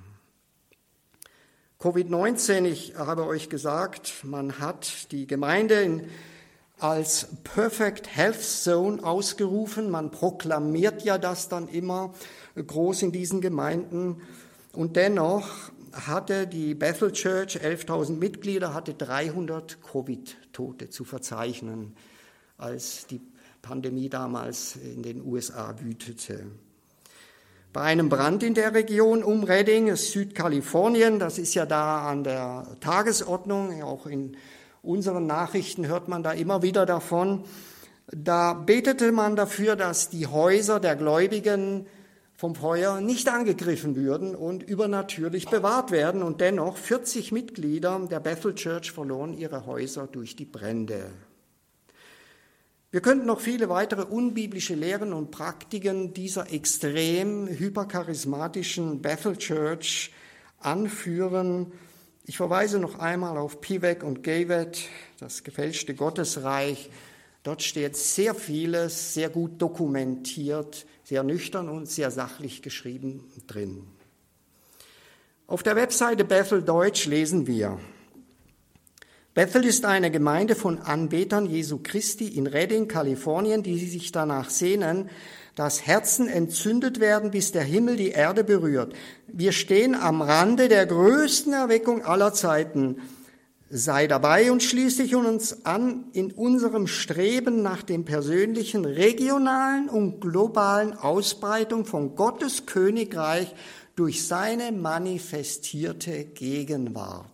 Covid-19, ich habe euch gesagt, man hat die Gemeinde als Perfect Health Zone ausgerufen. Man proklamiert ja das dann immer groß in diesen Gemeinden. Und dennoch hatte die Bethel Church, 11.000 Mitglieder, hatte 300 Covid-Tote zu verzeichnen, als die Pandemie damals in den USA wütete. Bei einem Brand in der Region um Redding, Südkalifornien, das ist ja da an der Tagesordnung, auch in unseren Nachrichten hört man da immer wieder davon. Da betete man dafür, dass die Häuser der Gläubigen vom Feuer nicht angegriffen würden und übernatürlich bewahrt werden. Und dennoch 40 Mitglieder der Bethel Church verloren ihre Häuser durch die Brände. Wir könnten noch viele weitere unbiblische Lehren und Praktiken dieser extrem hypercharismatischen Bethel Church anführen. Ich verweise noch einmal auf Pivek und Gavet, das gefälschte Gottesreich. Dort steht sehr vieles, sehr gut dokumentiert, sehr nüchtern und sehr sachlich geschrieben drin. Auf der Webseite Bethel Deutsch lesen wir: Bethel ist eine Gemeinde von Anbetern Jesu Christi in Redding, Kalifornien, die sich danach sehnen, dass Herzen entzündet werden, bis der Himmel die Erde berührt. Wir stehen am Rande der größten Erweckung aller Zeiten. Sei dabei und schließ dich uns an in unserem Streben nach dem persönlichen, regionalen und globalen Ausbreitung von Gottes Königreich durch seine manifestierte Gegenwart.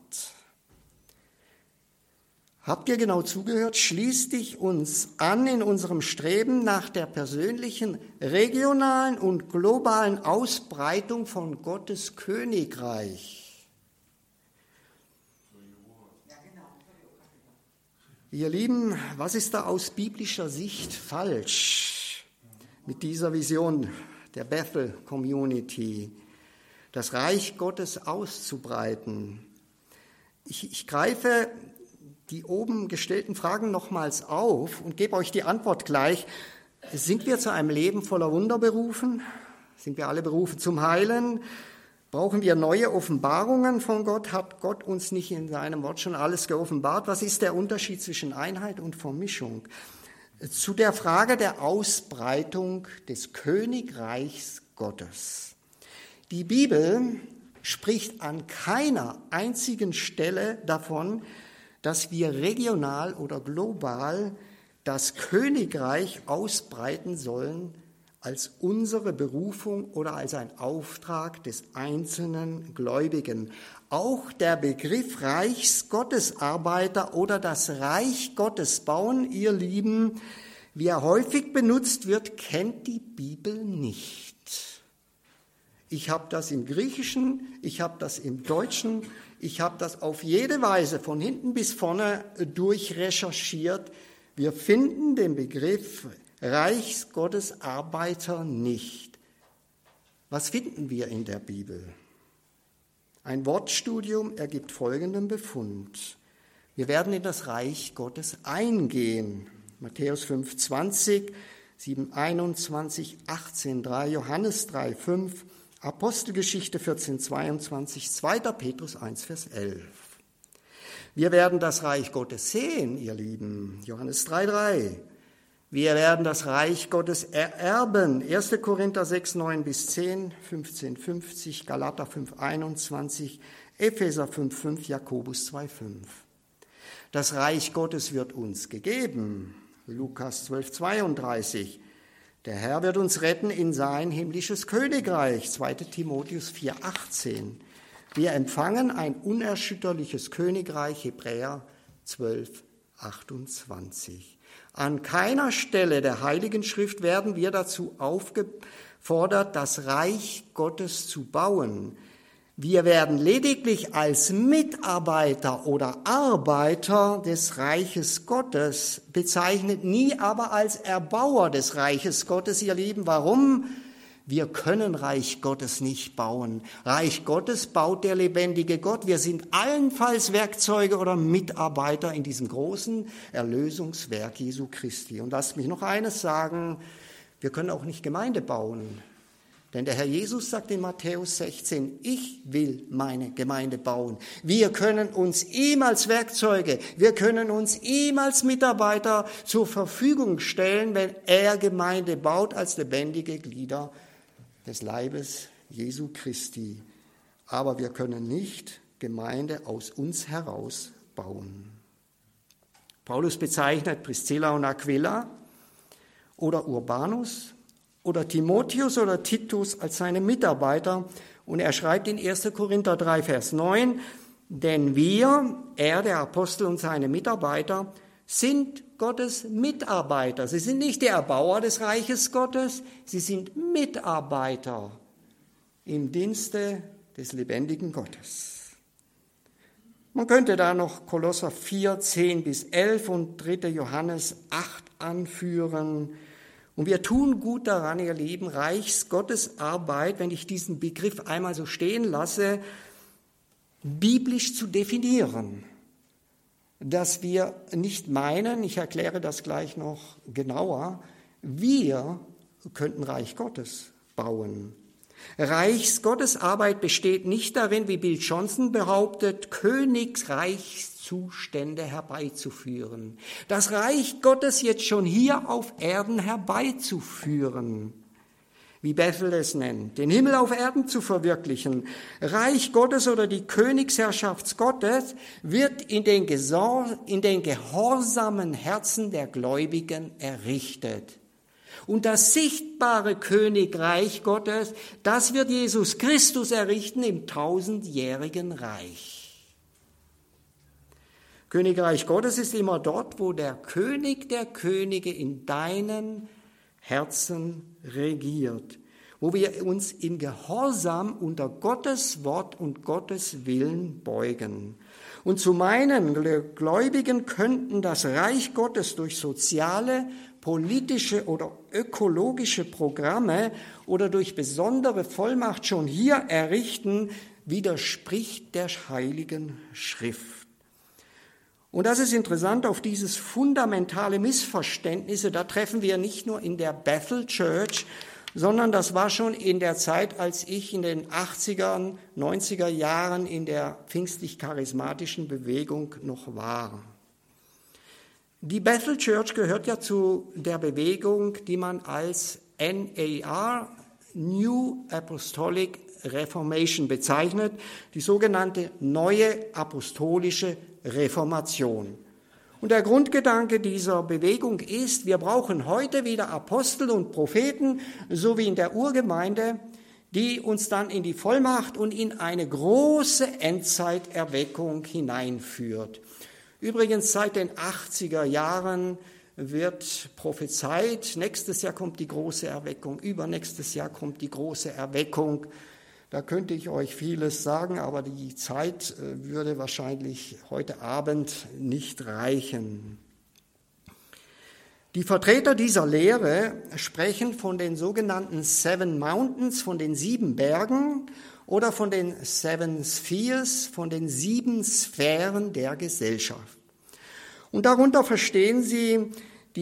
Habt ihr genau zugehört? Schließ dich uns an in unserem Streben nach der persönlichen, regionalen und globalen Ausbreitung von Gottes Königreich. Ihr Lieben, was ist da aus biblischer Sicht falsch mit dieser Vision der Bethel Community, das Reich Gottes auszubreiten? Ich greife die oben gestellten Fragen nochmals auf und gebe euch die Antwort gleich. Sind wir zu einem Leben voller Wunder berufen? Sind wir alle berufen zum Heilen? Brauchen wir neue Offenbarungen von Gott? Hat Gott uns nicht in seinem Wort schon alles geoffenbart? Was ist der Unterschied zwischen Einheit und Vermischung? Zu der Frage der Ausbreitung des Königreichs Gottes. Die Bibel spricht an keiner einzigen Stelle davon, dass wir regional oder global das Königreich ausbreiten sollen als unsere Berufung oder als ein Auftrag des einzelnen Gläubigen. Auch der Begriff Reichsgottesarbeiter oder das Reich Gottes bauen, ihr Lieben, wie er häufig benutzt wird, kennt die Bibel nicht. Ich habe das im Griechischen, ich habe das im Deutschen, ich habe das auf jede Weise von hinten bis vorne durchrecherchiert. Wir finden den Begriff Reichsgottesarbeiter nicht. Was finden wir in der Bibel? Ein Wortstudium ergibt folgenden Befund. Wir werden in das Reich Gottes eingehen. Matthäus 5,20, 7,21, 18,3, Johannes 3,5, Apostelgeschichte 14,22, 2. Petrus 1, Vers 11. Wir werden das Reich Gottes sehen, ihr Lieben. Johannes 3,3. Wir werden das Reich Gottes ererben. 1. Korinther 6, 9 bis 10, 15, 50, Galater 5, 21, Epheser 5, 5, Jakobus 2, 5. Das Reich Gottes wird uns gegeben. Lukas 12, 32. Der Herr wird uns retten in sein himmlisches Königreich. 2. Timotheus 4, 18. Wir empfangen ein unerschütterliches Königreich. Hebräer 12, 28. An keiner Stelle der Heiligen Schrift werden wir dazu aufgefordert, das Reich Gottes zu bauen. Wir werden lediglich als Mitarbeiter oder Arbeiter des Reiches Gottes bezeichnet, nie aber als Erbauer des Reiches Gottes, ihr Lieben. Warum? Wir können Reich Gottes nicht bauen. Reich Gottes baut der lebendige Gott. Wir sind allenfalls Werkzeuge oder Mitarbeiter in diesem großen Erlösungswerk Jesu Christi. Und lasst mich noch eines sagen, wir können auch nicht Gemeinde bauen. Denn der Herr Jesus sagt in Matthäus 16, ich will meine Gemeinde bauen. Wir können uns ihm als Werkzeuge, wir können uns ihm als Mitarbeiter zur Verfügung stellen, wenn er Gemeinde baut als lebendige Glieder des Leibes Jesu Christi. Aber wir können nicht Gemeinde aus uns heraus bauen. Paulus bezeichnet Priscilla und Aquila oder Urbanus oder Timotheus oder Titus als seine Mitarbeiter. Und er schreibt in 1. Korinther 3, Vers 9, denn wir, er, der Apostel und seine Mitarbeiter, sind Gottes Mitarbeiter. Sie sind nicht die Erbauer des Reiches Gottes, sie sind Mitarbeiter im Dienste des lebendigen Gottes. Man könnte da noch Kolosser 4, 10 bis 11 und 3. Johannes 8 anführen. Und wir tun gut daran, ihr Lieben, Reichsgottesarbeit, wenn ich diesen Begriff einmal so stehen lasse, biblisch zu definieren. Dass wir nicht meinen, ich erkläre das gleich noch genauer, wir könnten Reich Gottes bauen. Reichsgottesarbeit besteht nicht darin, wie Bill Johnson behauptet, Königreichszustände herbeizuführen. Das Reich Gottes jetzt schon hier auf Erden herbeizuführen. Wie Bethel es nennt, den Himmel auf Erden zu verwirklichen. Reich Gottes oder die Königsherrschaft Gottes wird in den gehorsamen Herzen der Gläubigen errichtet. Und das sichtbare Königreich Gottes, das wird Jesus Christus errichten im 1000-jährigen Reich. Königreich Gottes ist immer dort, wo der König der Könige in deinen Herzen regiert, wo wir uns im Gehorsam unter Gottes Wort und Gottes Willen beugen. Und zu meinen Gläubigen könnten das Reich Gottes durch soziale, politische oder ökologische Programme oder durch besondere Vollmacht schon hier errichten, widerspricht der Heiligen Schrift. Und das ist interessant, auf dieses fundamentale Missverständnisse, da treffen wir nicht nur in der Bethel Church, sondern das war schon in der Zeit, als ich in den 80er, 90er Jahren in der pfingstlich-charismatischen Bewegung noch war. Die Bethel Church gehört ja zu der Bewegung, die man als NAR, New Apostolic Reformation, bezeichnet, die sogenannte Neue Apostolische Reformation. Und der Grundgedanke dieser Bewegung ist, wir brauchen heute wieder Apostel und Propheten, so wie in der Urgemeinde, die uns dann in die Vollmacht und in eine große Endzeiterweckung hineinführt. Übrigens seit den 80er Jahren wird prophezeit, nächstes Jahr kommt die große Erweckung, übernächstes Jahr kommt die große Erweckung. Da könnte ich euch vieles sagen, aber die Zeit würde wahrscheinlich heute Abend nicht reichen. Die Vertreter dieser Lehre sprechen von den sogenannten Seven Mountains, von den 7 Bergen oder von den Seven Spheres, von den 7 Sphären der Gesellschaft. Und darunter verstehen sie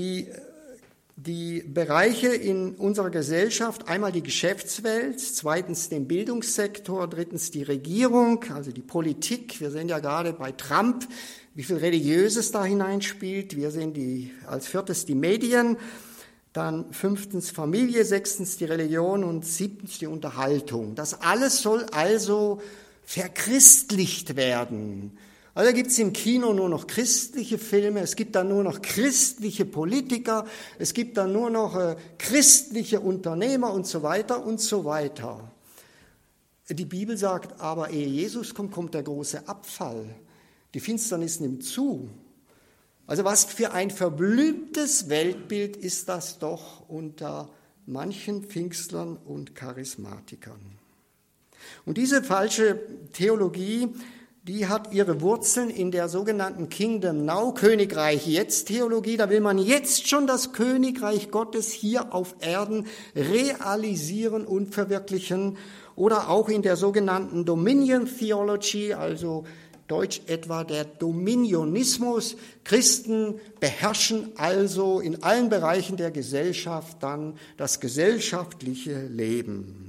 die Bereiche in unserer Gesellschaft, einmal die Geschäftswelt, zweitens den Bildungssektor, drittens die Regierung, also die Politik. Wir sehen ja gerade bei Trump, wie viel Religiöses da hineinspielt. Wir sehen als viertes die Medien, dann 5. Familie, 6. die Religion und 7. die Unterhaltung. Das alles soll also verchristlicht werden. Also gibt es im Kino nur noch christliche Filme, es gibt dann nur noch christliche Politiker, es gibt dann nur noch christliche Unternehmer und so weiter und so weiter. Die Bibel sagt aber, ehe Jesus kommt, kommt der große Abfall. Die Finsternis nimmt zu. Also was für ein verblümtes Weltbild ist das doch unter manchen Pfingstlern und Charismatikern. Und diese falsche Theologie, die hat ihre Wurzeln in der sogenannten Kingdom Now, Königreich Jetzt Theologie. Da will man jetzt schon das Königreich Gottes hier auf Erden realisieren und verwirklichen. Oder auch in der sogenannten Dominion Theology, also Deutsch etwa der Dominionismus. Christen beherrschen also in allen Bereichen der Gesellschaft dann das gesellschaftliche Leben.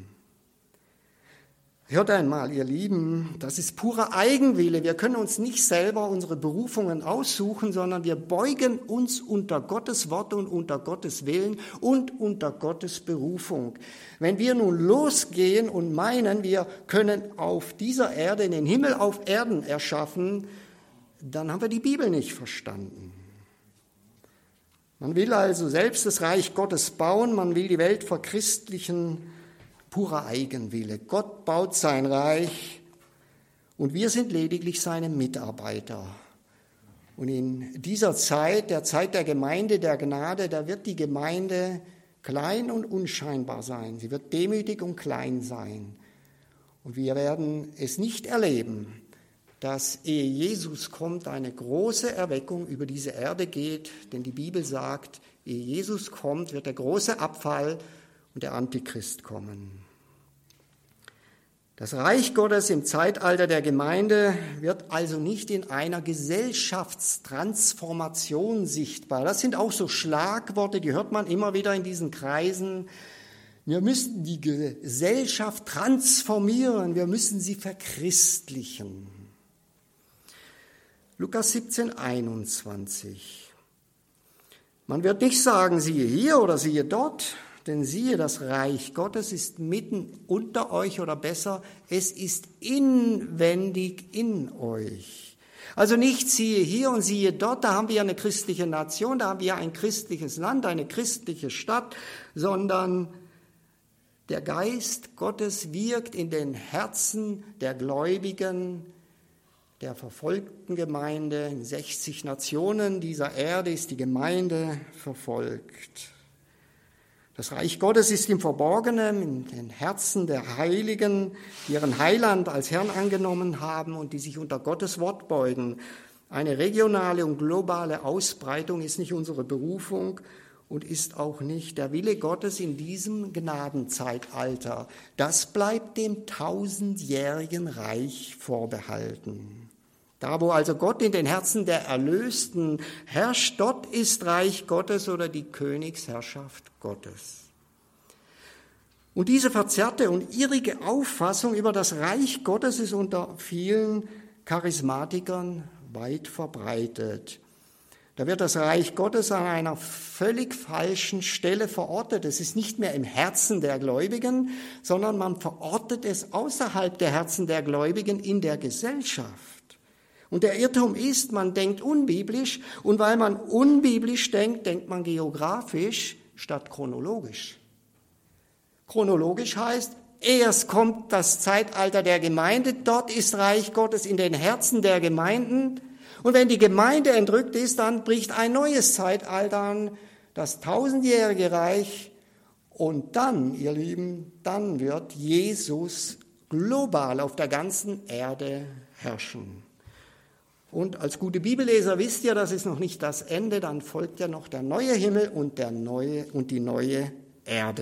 Hört einmal, ihr Lieben, das ist purer Eigenwille. Wir können uns nicht selber unsere Berufungen aussuchen, sondern wir beugen uns unter Gottes Wort und unter Gottes Willen und unter Gottes Berufung. Wenn wir nun losgehen und meinen, wir können auf dieser Erde den Himmel auf Erden erschaffen, dann haben wir die Bibel nicht verstanden. Man will also selbst das Reich Gottes bauen, man will die Welt verchristlichen. Purer Eigenwille. Gott baut sein Reich und wir sind lediglich seine Mitarbeiter. Und in dieser Zeit, der Zeit der Gemeinde, der Gnade, da wird die Gemeinde klein und unscheinbar sein. Sie wird demütig und klein sein. Und wir werden es nicht erleben, dass, ehe Jesus kommt, eine große Erweckung über diese Erde geht. Denn die Bibel sagt, ehe Jesus kommt, wird der große Abfall und der Antichrist kommen. Das Reich Gottes im Zeitalter der Gemeinde wird also nicht in einer Gesellschaftstransformation sichtbar. Das sind auch so Schlagworte, die hört man immer wieder in diesen Kreisen. Wir müssen die Gesellschaft transformieren, wir müssen sie verchristlichen. Lukas 17, 21. Man wird nicht sagen, siehe hier oder siehe dort, denn siehe, das Reich Gottes ist mitten unter euch, oder besser, es ist inwendig in euch. Also nicht siehe hier und siehe dort, da haben wir eine christliche Nation, da haben wir ein christliches Land, eine christliche Stadt, sondern der Geist Gottes wirkt in den Herzen der Gläubigen, der verfolgten Gemeinde. In 60 Nationen dieser Erde ist die Gemeinde verfolgt. Das Reich Gottes ist im Verborgenen, in den Herzen der Heiligen, die ihren Heiland als Herrn angenommen haben und die sich unter Gottes Wort beugen. Eine regionale und globale Ausbreitung ist nicht unsere Berufung und ist auch nicht der Wille Gottes in diesem Gnadenzeitalter. Das bleibt dem 1000-jährigen Reich vorbehalten. Da, wo also Gott in den Herzen der Erlösten herrscht, dort ist Reich Gottes oder die Königsherrschaft Gottes. Und diese verzerrte und irrige Auffassung über das Reich Gottes ist unter vielen Charismatikern weit verbreitet. Da wird das Reich Gottes an einer völlig falschen Stelle verortet. Es ist nicht mehr im Herzen der Gläubigen, sondern man verortet es außerhalb der Herzen der Gläubigen in der Gesellschaft. Und der Irrtum ist, man denkt unbiblisch, und weil man unbiblisch denkt, denkt man geografisch statt chronologisch. Chronologisch heißt, erst kommt das Zeitalter der Gemeinde, dort ist Reich Gottes in den Herzen der Gemeinden, und wenn die Gemeinde entrückt ist, dann bricht ein neues Zeitalter an, das 1000-jährige Reich, und dann, ihr Lieben, dann wird Jesus global auf der ganzen Erde herrschen. Und als gute Bibelleser wisst ihr, das ist noch nicht das Ende, dann folgt ja noch der neue Himmel und die neue Erde.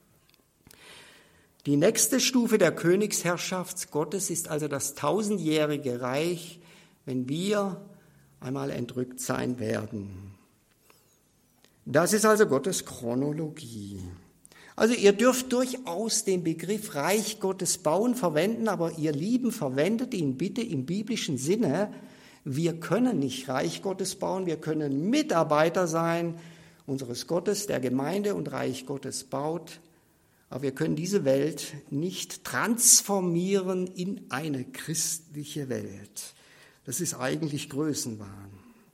Die nächste Stufe der Königsherrschaft Gottes ist also das 1000-jährige Reich, wenn wir einmal entrückt sein werden. Das ist also Gottes Chronologie. Also ihr dürft durchaus den Begriff Reich Gottes bauen verwenden, aber ihr Lieben, verwendet ihn bitte im biblischen Sinne. Wir können nicht Reich Gottes bauen, wir können Mitarbeiter sein unseres Gottes, der Gemeinde und Reich Gottes baut, aber wir können diese Welt nicht transformieren in eine christliche Welt. Das ist eigentlich Größenwahn.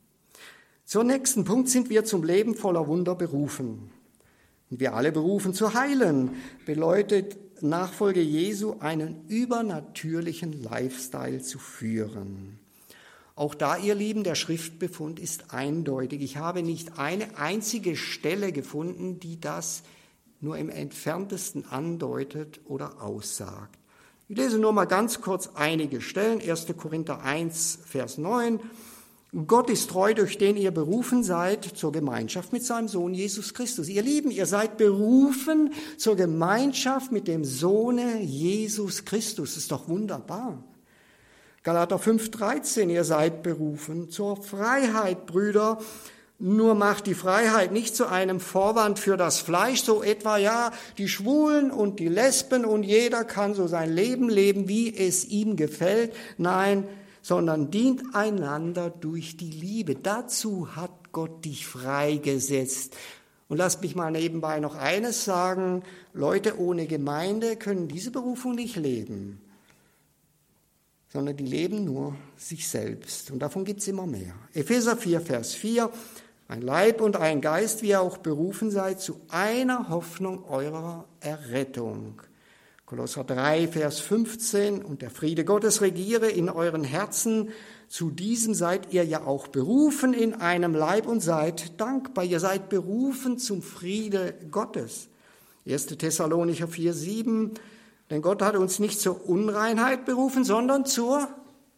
Zum nächsten Punkt sind wir zum Leben voller Wunder berufen. Und wir alle berufen zu heilen, bedeutet Nachfolge Jesu einen übernatürlichen Lifestyle zu führen. Auch da, ihr Lieben, der Schriftbefund ist eindeutig. Ich habe nicht eine einzige Stelle gefunden, die das nur im Entferntesten andeutet oder aussagt. Ich lese nur mal ganz kurz einige Stellen. 1. Korinther 1, Vers 9. Gott ist treu, durch den ihr berufen seid zur Gemeinschaft mit seinem Sohn Jesus Christus. Ihr Lieben, ihr seid berufen zur Gemeinschaft mit dem Sohne Jesus Christus. Das ist doch wunderbar. Galater 5,13, ihr seid berufen zur Freiheit, Brüder. Nur macht die Freiheit nicht zu einem Vorwand für das Fleisch, so etwa, ja, die Schwulen und die Lesben und jeder kann so sein Leben leben, wie es ihm gefällt. Nein, sondern dient einander durch die Liebe. Dazu hat Gott dich freigesetzt. Und lasst mich mal nebenbei noch eines sagen, Leute ohne Gemeinde können diese Berufung nicht leben, sondern die leben nur sich selbst. Und davon gibt es immer mehr. Epheser 4, Vers 4, ein Leib und ein Geist, wie ihr auch berufen seid, zu einer Hoffnung eurer Errettung. Kolosser 3, Vers 15, und der Friede Gottes regiere in euren Herzen. Zu diesem seid ihr ja auch berufen in einem Leib und seid dankbar. Ihr seid berufen zum Friede Gottes. 1. Thessalonicher 4, 7, denn Gott hat uns nicht zur Unreinheit berufen, sondern zur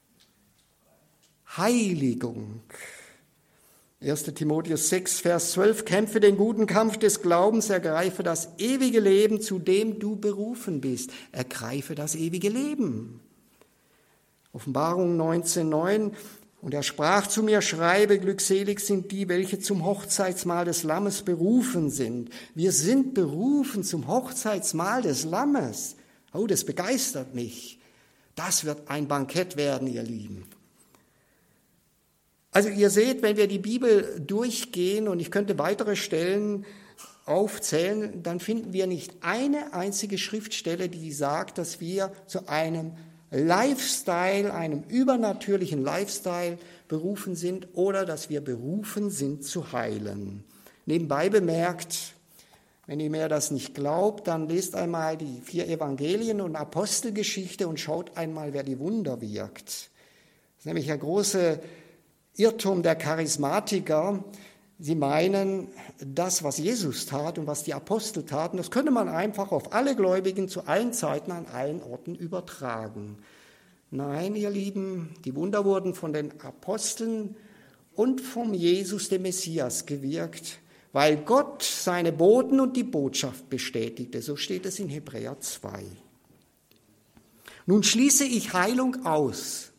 Heiligung. 1. Timotheus 6, Vers 12, kämpfe den guten Kampf des Glaubens, ergreife das ewige Leben, zu dem du berufen bist. Ergreife das ewige Leben. Offenbarung 19, 9, und er sprach zu mir, schreibe, glückselig sind die, welche zum Hochzeitsmahl des Lammes berufen sind. Wir sind berufen zum Hochzeitsmahl des Lammes. Oh, das begeistert mich. Das wird ein Bankett werden, ihr Lieben. Also ihr seht, wenn wir die Bibel durchgehen, und ich könnte weitere Stellen aufzählen, dann finden wir nicht eine einzige Schriftstelle, die sagt, dass wir zu einem Lifestyle, einem übernatürlichen Lifestyle berufen sind oder dass wir berufen sind zu heilen. Nebenbei bemerkt, wenn ihr mir das nicht glaubt, dann lest einmal die 4 Evangelien und Apostelgeschichte und schaut einmal, wer die Wunder wirkt. Das ist nämlich der große Irrtum der Charismatiker. Sie meinen, das, was Jesus tat und was die Apostel taten, das könnte man einfach auf alle Gläubigen zu allen Zeiten an allen Orten übertragen. Nein, ihr Lieben, die Wunder wurden von den Aposteln und vom Jesus, dem Messias, gewirkt, weil Gott seine Boten und die Botschaft bestätigte. So steht es in Hebräer 2. Nun schließe ich Heilung aus.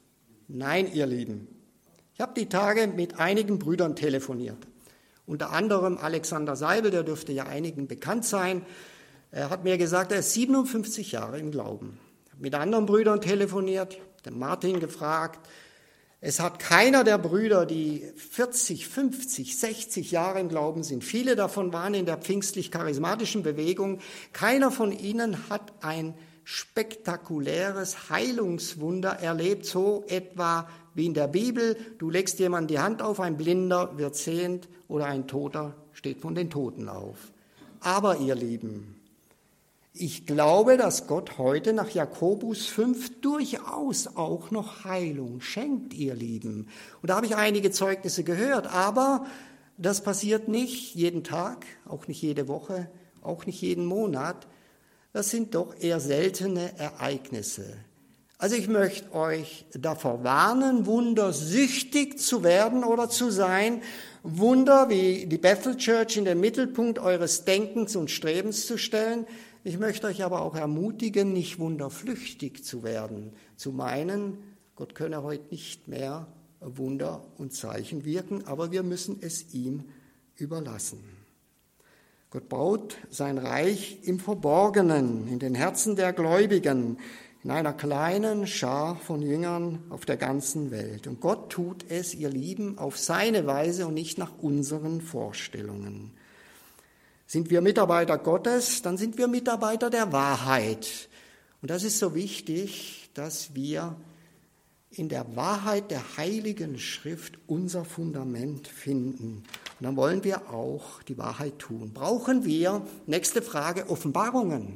Nein, ihr Lieben. Ich habe die Tage mit einigen Brüdern telefoniert. Unter anderem Alexander Seibel, der dürfte ja einigen bekannt sein. Er hat mir gesagt, er ist 57 Jahre im Glauben. Ich habe mit anderen Brüdern telefoniert, den Martin gefragt. Es hat keiner der Brüder, die 40, 50, 60 Jahre im Glauben sind, viele davon waren in der pfingstlich-charismatischen Bewegung, keiner von ihnen hat ein spektakuläres Heilungswunder erlebt, so etwa wie in der Bibel, du legst jemandem die Hand auf, ein Blinder wird sehend oder ein Toter steht von den Toten auf. Aber ihr Lieben, ich glaube, dass Gott heute nach Jakobus 5 durchaus auch noch Heilung schenkt, ihr Lieben. Und da habe ich einige Zeugnisse gehört, aber das passiert nicht jeden Tag, auch nicht jede Woche, auch nicht jeden Monat. Das sind doch eher seltene Ereignisse. Also ich möchte euch davor warnen, wundersüchtig zu werden oder zu sein, Wunder wie die Bethel Church in den Mittelpunkt eures Denkens und Strebens zu stellen. Ich möchte euch aber auch ermutigen, nicht wunderflüchtig zu werden, zu meinen, Gott könne heute nicht mehr Wunder und Zeichen wirken, aber wir müssen es ihm überlassen. Gott baut sein Reich im Verborgenen, in den Herzen der Gläubigen, in einer kleinen Schar von Jüngern auf der ganzen Welt. Und Gott tut es, ihr Lieben, auf seine Weise und nicht nach unseren Vorstellungen. Sind wir Mitarbeiter Gottes, dann sind wir Mitarbeiter der Wahrheit. Und das ist so wichtig, dass wir in der Wahrheit der Heiligen Schrift unser Fundament finden. Und dann wollen wir auch die Wahrheit tun. Brauchen wir, nächste Frage, Offenbarungen?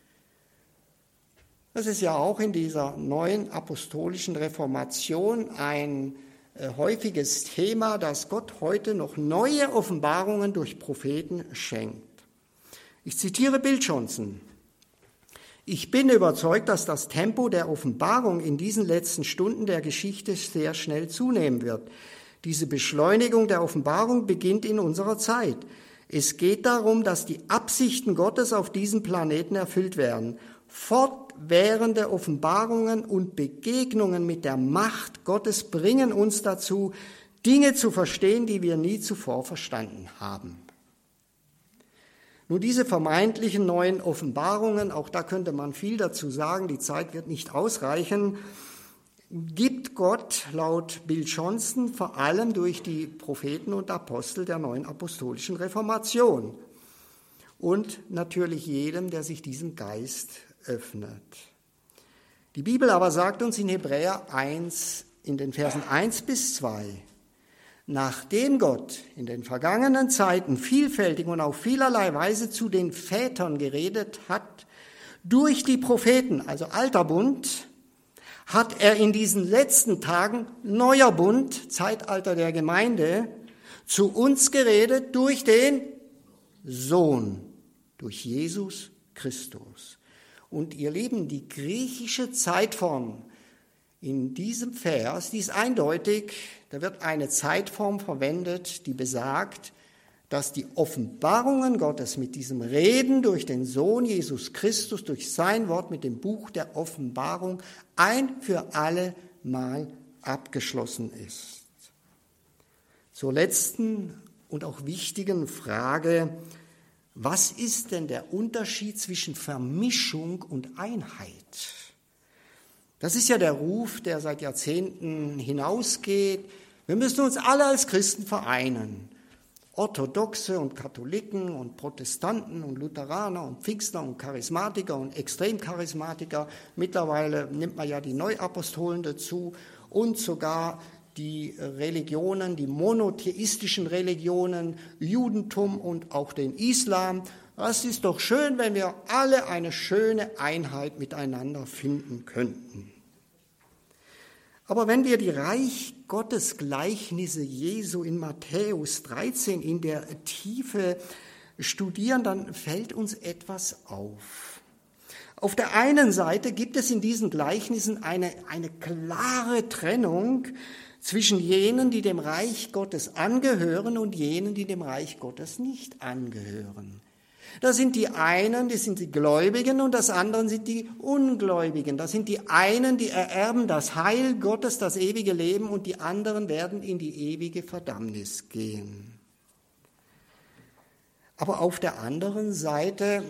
Das ist ja auch in dieser neuen apostolischen Reformation ein häufiges Thema, dass Gott heute noch neue Offenbarungen durch Propheten schenkt. Ich zitiere Bill Johnson. Ich bin überzeugt, dass das Tempo der Offenbarung in diesen letzten Stunden der Geschichte sehr schnell zunehmen wird. Diese Beschleunigung der Offenbarung beginnt in unserer Zeit. Es geht darum, dass die Absichten Gottes auf diesem Planeten erfüllt werden. Fortwährende Offenbarungen und Begegnungen mit der Macht Gottes bringen uns dazu, Dinge zu verstehen, die wir nie zuvor verstanden haben. Nun, diese vermeintlichen neuen Offenbarungen, auch da könnte man viel dazu sagen, die Zeit wird nicht ausreichen, gibt Gott laut Bill Johnson vor allem durch die Propheten und Apostel der neuen apostolischen Reformation und natürlich jedem, der sich diesem Geist öffnet. Die Bibel aber sagt uns in Hebräer 1, in den Versen 1 bis 2, nachdem Gott in den vergangenen Zeiten vielfältig und auf vielerlei Weise zu den Vätern geredet hat, durch die Propheten, also alter Bund, hat er in diesen letzten Tagen, neuer Bund, Zeitalter der Gemeinde, zu uns geredet durch den Sohn, durch Jesus Christus. Und ihr Lieben, die griechische Zeitform in diesem Vers, die ist eindeutig, da wird eine Zeitform verwendet, die besagt, dass die Offenbarungen Gottes mit diesem Reden durch den Sohn Jesus Christus, durch sein Wort mit dem Buch der Offenbarung ein für alle Mal abgeschlossen ist. Zur letzten und auch wichtigen Frage: Was ist denn der Unterschied zwischen Vermischung und Einheit? Das ist ja der Ruf, der seit Jahrzehnten hinausgeht. Wir müssen uns alle als Christen vereinen. Orthodoxe und Katholiken und Protestanten und Lutheraner und Pfingstler und Charismatiker und Extremcharismatiker. Mittlerweile nimmt man ja die Neuapostolen dazu und sogar die Religionen, die monotheistischen Religionen, Judentum und auch den Islam. Es ist doch schön, wenn wir alle eine schöne Einheit miteinander finden könnten. Aber wenn wir die Reich Gottes Gleichnisse Jesu in Matthäus 13 in der Tiefe studieren, dann fällt uns etwas auf. Auf der einen Seite gibt es in diesen Gleichnissen eine klare Trennung zwischen jenen, die dem Reich Gottes angehören und jenen, die dem Reich Gottes nicht angehören. Das sind die einen, die sind die Gläubigen und das andere sind die Ungläubigen. Das sind die einen, die ererben das Heil Gottes, das ewige Leben und die anderen werden in die ewige Verdammnis gehen. Aber auf der anderen Seite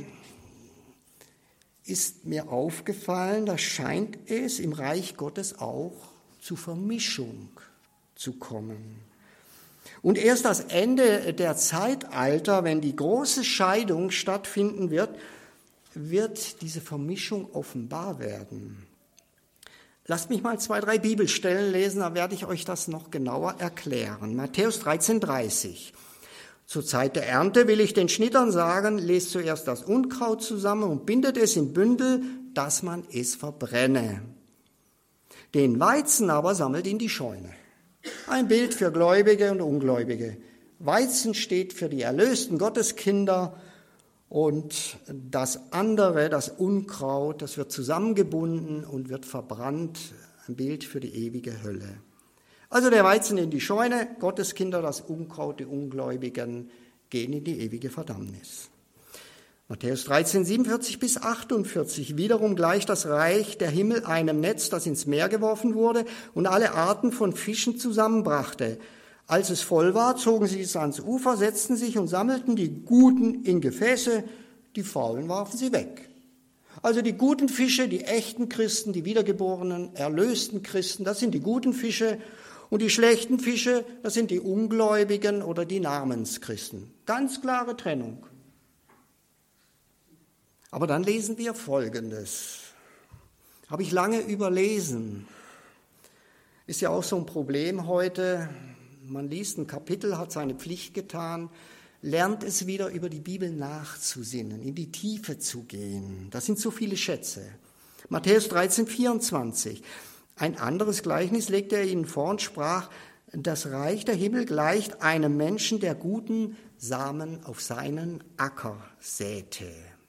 ist mir aufgefallen, da scheint es im Reich Gottes auch zu Vermischung zu kommen. Und erst das Ende der Zeitalter, wenn die große Scheidung stattfinden wird, wird diese Vermischung offenbar werden. Lasst mich mal 2, 3 Bibelstellen lesen, da werde ich euch das noch genauer erklären. Matthäus 13,30. Zur Zeit der Ernte will ich den Schnittern sagen, lest zuerst das Unkraut zusammen und bindet es in Bündel, dass man es verbrenne. Den Weizen aber sammelt in die Scheune. Ein Bild für Gläubige und Ungläubige. Weizen steht für die erlösten Gotteskinder und das andere, das Unkraut, das wird zusammengebunden und wird verbrannt. Ein Bild für die ewige Hölle. Also der Weizen in die Scheune, Gotteskinder, das Unkraut, die Ungläubigen gehen in die ewige Verdammnis. Matthäus 13, 47 bis 48. Wiederum gleicht das Reich der Himmel einem Netz, das ins Meer geworfen wurde und alle Arten von Fischen zusammenbrachte. Als es voll war, zogen sie es ans Ufer, setzten sich und sammelten die Guten in Gefäße, die Faulen warfen sie weg. Also die guten Fische, die echten Christen, die wiedergeborenen, erlösten Christen, das sind die guten Fische. Und die schlechten Fische, das sind die Ungläubigen oder die Namenschristen. Ganz klare Trennung. Aber dann lesen wir Folgendes. Habe ich lange überlesen. Ist ja auch so ein Problem heute. Man liest ein Kapitel, hat seine Pflicht getan, lernt es wieder über die Bibel nachzusinnen, in die Tiefe zu gehen. Das sind so viele Schätze. Matthäus 13, 24. Ein anderes Gleichnis legte er ihnen vor und sprach, das Reich der Himmel gleicht einem Menschen, der guten Samen auf seinen Acker säte.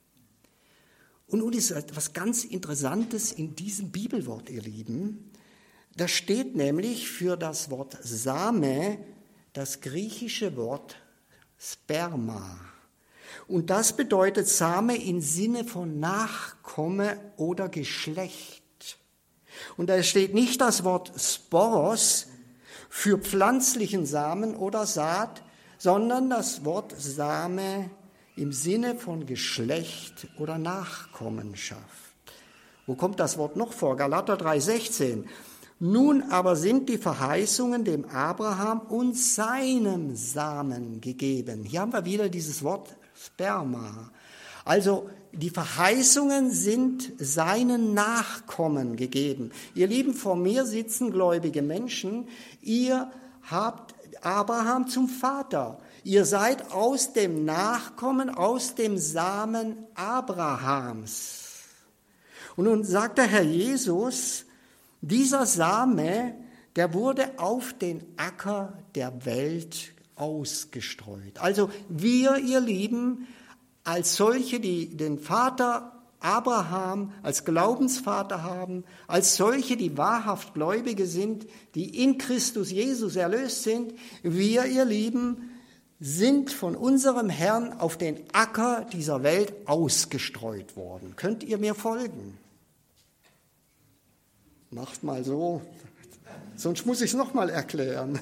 Und nun ist etwas ganz Interessantes in diesem Bibelwort, ihr Lieben. Da steht nämlich für das Wort Same das griechische Wort Sperma. Und das bedeutet Same im Sinne von Nachkomme oder Geschlecht. Und da steht nicht das Wort Sporos für pflanzlichen Samen oder Saat, sondern das Wort Same im Sinne von Geschlecht oder Nachkommenschaft. Wo kommt das Wort noch vor? Galater 3,16. Nun aber sind die Verheißungen dem Abraham und seinem Samen gegeben. Hier haben wir wieder dieses Wort Sperma. Also die Verheißungen sind seinen Nachkommen gegeben. Ihr Lieben, vor mir sitzen gläubige Menschen. Ihr habt Abraham zum Vater. Ihr seid aus dem Nachkommen, aus dem Samen Abrahams. Und nun sagt der Herr Jesus, dieser Same, der wurde auf den Acker der Welt ausgestreut. Also wir, ihr Lieben, als solche, die den Vater Abraham als Glaubensvater haben, als solche, die wahrhaft Gläubige sind, die in Christus Jesus erlöst sind, wir, ihr Lieben, sind von unserem Herrn auf den Acker dieser Welt ausgestreut worden. Könnt ihr mir folgen? Macht mal so, sonst muss ich es nochmal erklären.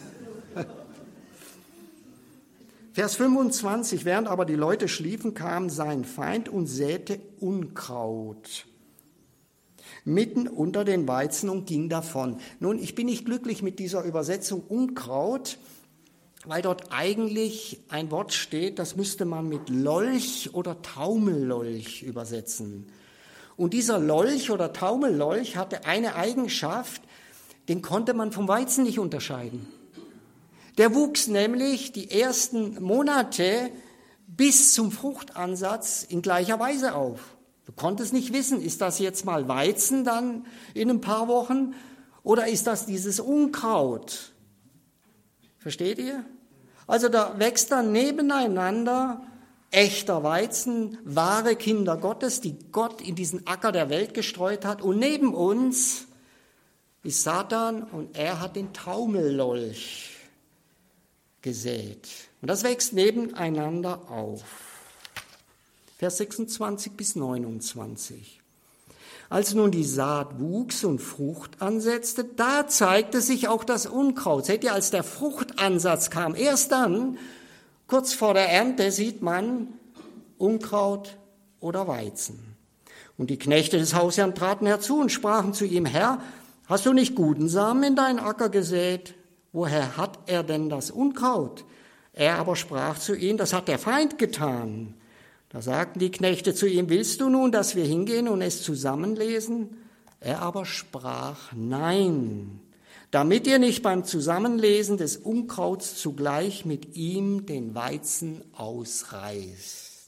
Vers 25, während aber die Leute schliefen, kam sein Feind und säte Unkraut mitten unter den Weizen und ging davon. Nun, ich bin nicht glücklich mit dieser Übersetzung Unkraut, weil dort eigentlich ein Wort steht, das müsste man mit Lolch oder Taumellolch übersetzen. Und dieser Lolch oder Taumellolch hatte eine Eigenschaft, den konnte man vom Weizen nicht unterscheiden. Der wuchs nämlich die ersten Monate bis zum Fruchtansatz in gleicher Weise auf. Du konntest nicht wissen, ist das jetzt mal Weizen dann in ein paar Wochen oder ist das dieses Unkraut? Versteht ihr? Also da wächst dann nebeneinander echter Weizen, wahre Kinder Gottes, die Gott in diesen Acker der Welt gestreut hat. Und neben uns ist Satan und er hat den Taumellolch gesät. Und das wächst nebeneinander auf. Vers 26 bis 29. Als nun die Saat wuchs und Frucht ansetzte, da zeigte sich auch das Unkraut. Seht ihr, als der Fruchtansatz kam, erst dann, kurz vor der Ernte, sieht man Unkraut oder Weizen. Und die Knechte des Hausherrn traten herzu und sprachen zu ihm, Herr, hast du nicht guten Samen in deinen Acker gesät? Woher hat er denn das Unkraut? Er aber sprach zu ihnen, das hat der Feind getan. Da sagten die Knechte zu ihm, willst du nun, dass wir hingehen und es zusammenlesen? Er aber sprach, nein, damit ihr nicht beim Zusammenlesen des Unkrauts zugleich mit ihm den Weizen ausreißt.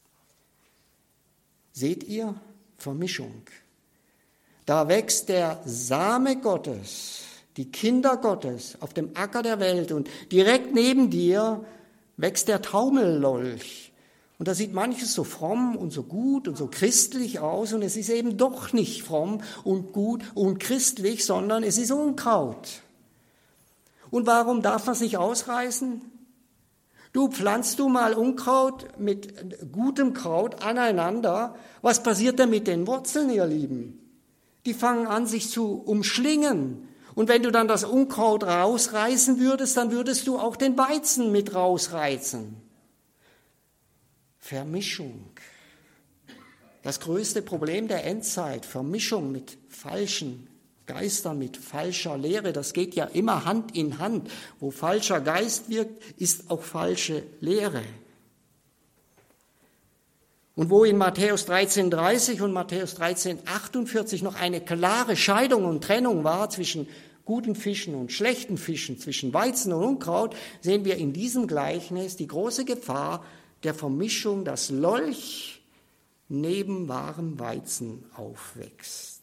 Seht ihr? Vermischung. Da wächst der Same Gottes, die Kinder Gottes auf dem Acker der Welt und direkt neben dir wächst der Taumellolch. Und da sieht manches so fromm und so gut und so christlich aus und es ist eben doch nicht fromm und gut und christlich, sondern es ist Unkraut. Und warum darf man es nicht ausreißen? Du pflanzt du mal Unkraut mit gutem Kraut aneinander. Was passiert denn mit den Wurzeln, ihr Lieben? Die fangen an, sich zu umschlingen. Und wenn du dann das Unkraut rausreißen würdest, dann würdest du auch den Weizen mit rausreißen. Vermischung. Das größte Problem der Endzeit, Vermischung mit falschen Geistern, mit falscher Lehre, das geht ja immer Hand in Hand. Wo falscher Geist wirkt, ist auch falsche Lehre. Und wo in Matthäus 13,30 und Matthäus 13,48 noch eine klare Scheidung und Trennung war zwischen guten Fischen und schlechten Fischen, zwischen Weizen und Unkraut, sehen wir in diesem Gleichnis die große Gefahr der Vermischung, dass Lolch neben wahrem Weizen aufwächst.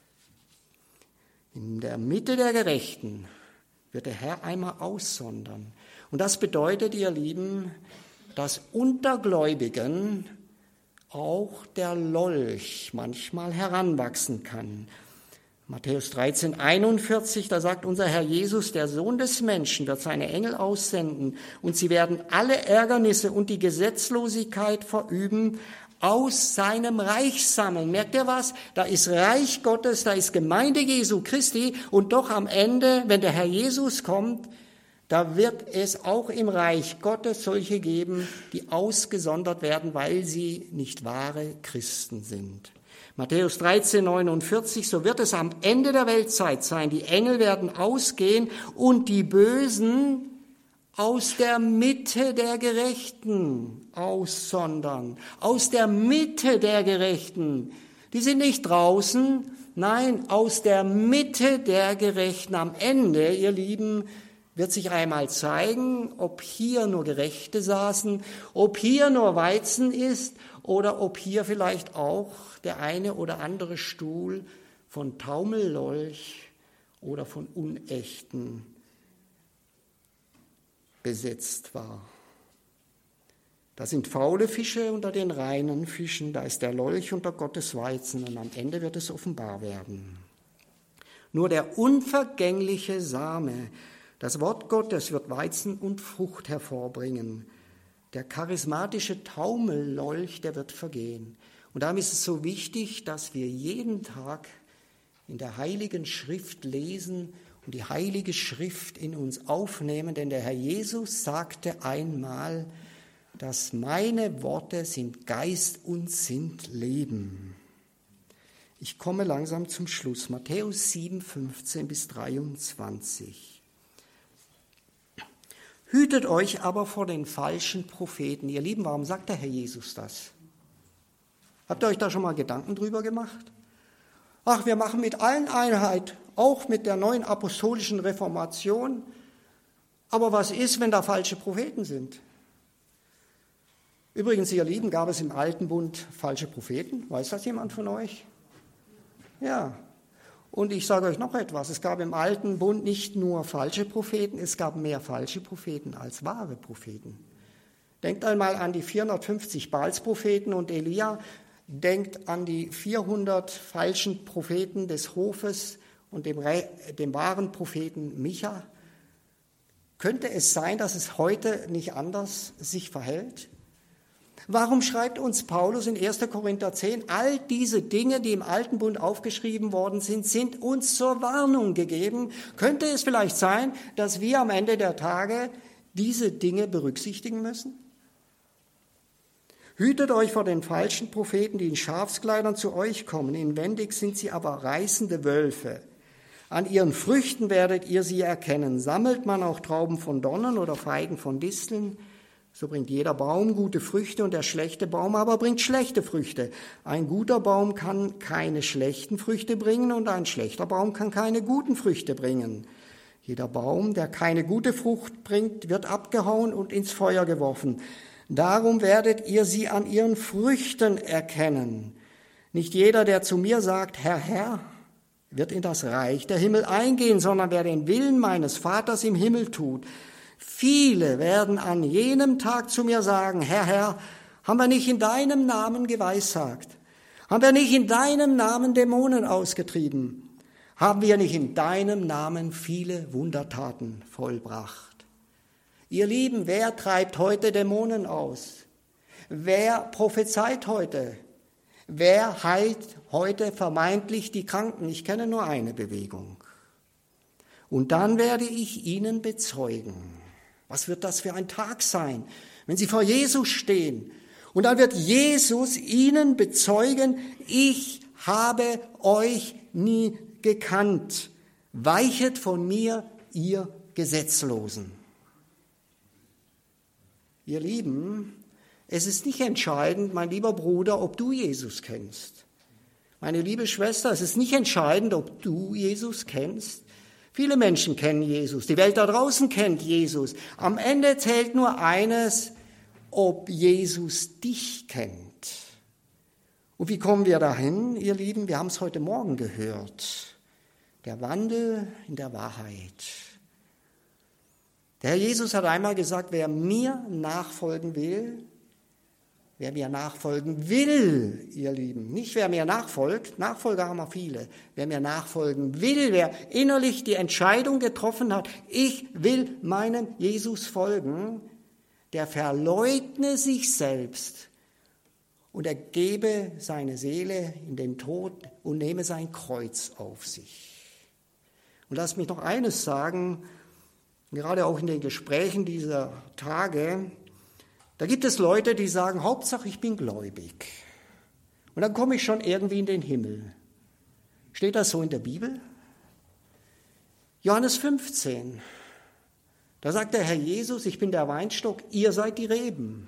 In der Mitte der Gerechten wird der Herr einmal aussondern. Und das bedeutet, ihr Lieben, dass unter Gläubigen auch der Lolch manchmal heranwachsen kann. Matthäus 13,41, da sagt unser Herr Jesus, der Sohn des Menschen wird seine Engel aussenden und sie werden alle Ärgernisse und die Gesetzlosigkeit verüben, aus seinem Reich sammeln. Merkt ihr was? Da ist Reich Gottes, da ist Gemeinde Jesu Christi und doch am Ende, wenn der Herr Jesus kommt, da wird es auch im Reich Gottes solche geben, die ausgesondert werden, weil sie nicht wahre Christen sind. Matthäus 13,49, so wird es am Ende der Weltzeit sein. Die Engel werden ausgehen und die Bösen aus der Mitte der Gerechten aussondern. Aus der Mitte der Gerechten. Die sind nicht draußen, nein, aus der Mitte der Gerechten. Am Ende, ihr Lieben, wird sich einmal zeigen, ob hier nur Gerechte saßen, ob hier nur Weizen ist oder ob hier vielleicht auch der eine oder andere Stuhl von Taumellolch oder von Unechten besetzt war. Da sind faule Fische unter den reinen Fischen, da ist der Lolch unter Gottes Weizen und am Ende wird es offenbar werden. Nur der unvergängliche Same, das Wort Gottes wird Weizen und Frucht hervorbringen. Der charismatische Taumellolch, der wird vergehen. Und darum ist es so wichtig, dass wir jeden Tag in der Heiligen Schrift lesen und die Heilige Schrift in uns aufnehmen, denn der Herr Jesus sagte einmal, dass meine Worte sind Geist und sind Leben. Ich komme langsam zum Schluss. Matthäus 7, 15 bis 23. Hütet euch aber vor den falschen Propheten. Ihr Lieben, warum sagt der Herr Jesus das? Habt ihr euch da schon mal Gedanken drüber gemacht? Ach, wir machen mit allen Einheit, auch mit der neuen apostolischen Reformation. Aber was ist, wenn da falsche Propheten sind? Übrigens, ihr Lieben, gab es im Alten Bund falsche Propheten? Weiß das jemand von euch? Ja. Und ich sage euch noch etwas, es gab im Alten Bund nicht nur falsche Propheten, es gab mehr falsche Propheten als wahre Propheten. Denkt einmal an die 450 Baalspropheten und Elia, denkt an die 400 falschen Propheten des Hofes und dem wahren Propheten Micha. Könnte es sein, dass es heute nicht anders sich verhält? Warum schreibt uns Paulus in 1. Korinther 10, all diese Dinge, die im Alten Bund aufgeschrieben worden sind uns zur Warnung gegeben? Könnte es vielleicht sein, dass wir am Ende der Tage diese Dinge berücksichtigen müssen? Hütet euch vor den falschen Propheten, die in Schafskleidern zu euch kommen. Inwendig sind sie aber reißende Wölfe. An ihren Früchten werdet ihr sie erkennen. Sammelt man auch Trauben von Dornen oder Feigen von Disteln? So bringt jeder Baum gute Früchte und der schlechte Baum aber bringt schlechte Früchte. Ein guter Baum kann keine schlechten Früchte bringen und ein schlechter Baum kann keine guten Früchte bringen. Jeder Baum, der keine gute Frucht bringt, wird abgehauen und ins Feuer geworfen. Darum werdet ihr sie an ihren Früchten erkennen. Nicht jeder, der zu mir sagt, Herr, Herr, wird in das Reich der Himmel eingehen, sondern wer den Willen meines Vaters im Himmel tut. Viele werden an jenem Tag zu mir sagen, Herr, Herr, haben wir nicht in deinem Namen geweissagt? Haben wir nicht in deinem Namen Dämonen ausgetrieben? Haben wir nicht in deinem Namen viele Wundertaten vollbracht? Ihr Lieben, wer treibt heute Dämonen aus? Wer prophezeit heute? Wer heilt heute vermeintlich die Kranken? Ich kenne nur eine Bewegung. Und dann werde ich ihnen bezeugen. Was wird das für ein Tag sein, wenn sie vor Jesus stehen? Und dann wird Jesus ihnen bezeugen, ich habe euch nie gekannt. Weichet von mir, ihr Gesetzlosen. Ihr Lieben, es ist nicht entscheidend, mein lieber Bruder, ob du Jesus kennst. Meine liebe Schwester, es ist nicht entscheidend, ob du Jesus kennst. Viele Menschen kennen Jesus, die Welt da draußen kennt Jesus. Am Ende zählt nur eines, ob Jesus dich kennt. Und wie kommen wir dahin, ihr Lieben? Wir haben es heute Morgen gehört. Der Wandel in der Wahrheit. Der Herr Jesus hat einmal gesagt, wer mir nachfolgen will, ihr Lieben, nicht wer mir nachfolgt, Nachfolger haben wir viele, wer mir nachfolgen will, wer innerlich die Entscheidung getroffen hat, ich will meinem Jesus folgen, der verleugne sich selbst und er gebe seine Seele in den Tod und nehme sein Kreuz auf sich. Und lasst mich noch eines sagen, gerade auch in den Gesprächen dieser Tage, da gibt es Leute, die sagen, Hauptsache ich bin gläubig. Und dann komme ich schon irgendwie in den Himmel. Steht das so in der Bibel? Johannes 15. Da sagt der Herr Jesus, ich bin der Weinstock, ihr seid die Reben.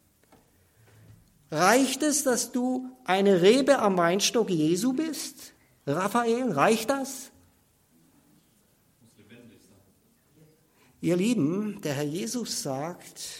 Reicht es, dass du eine Rebe am Weinstock Jesu bist? Raphael, reicht das? Ihr Lieben, der Herr Jesus sagt,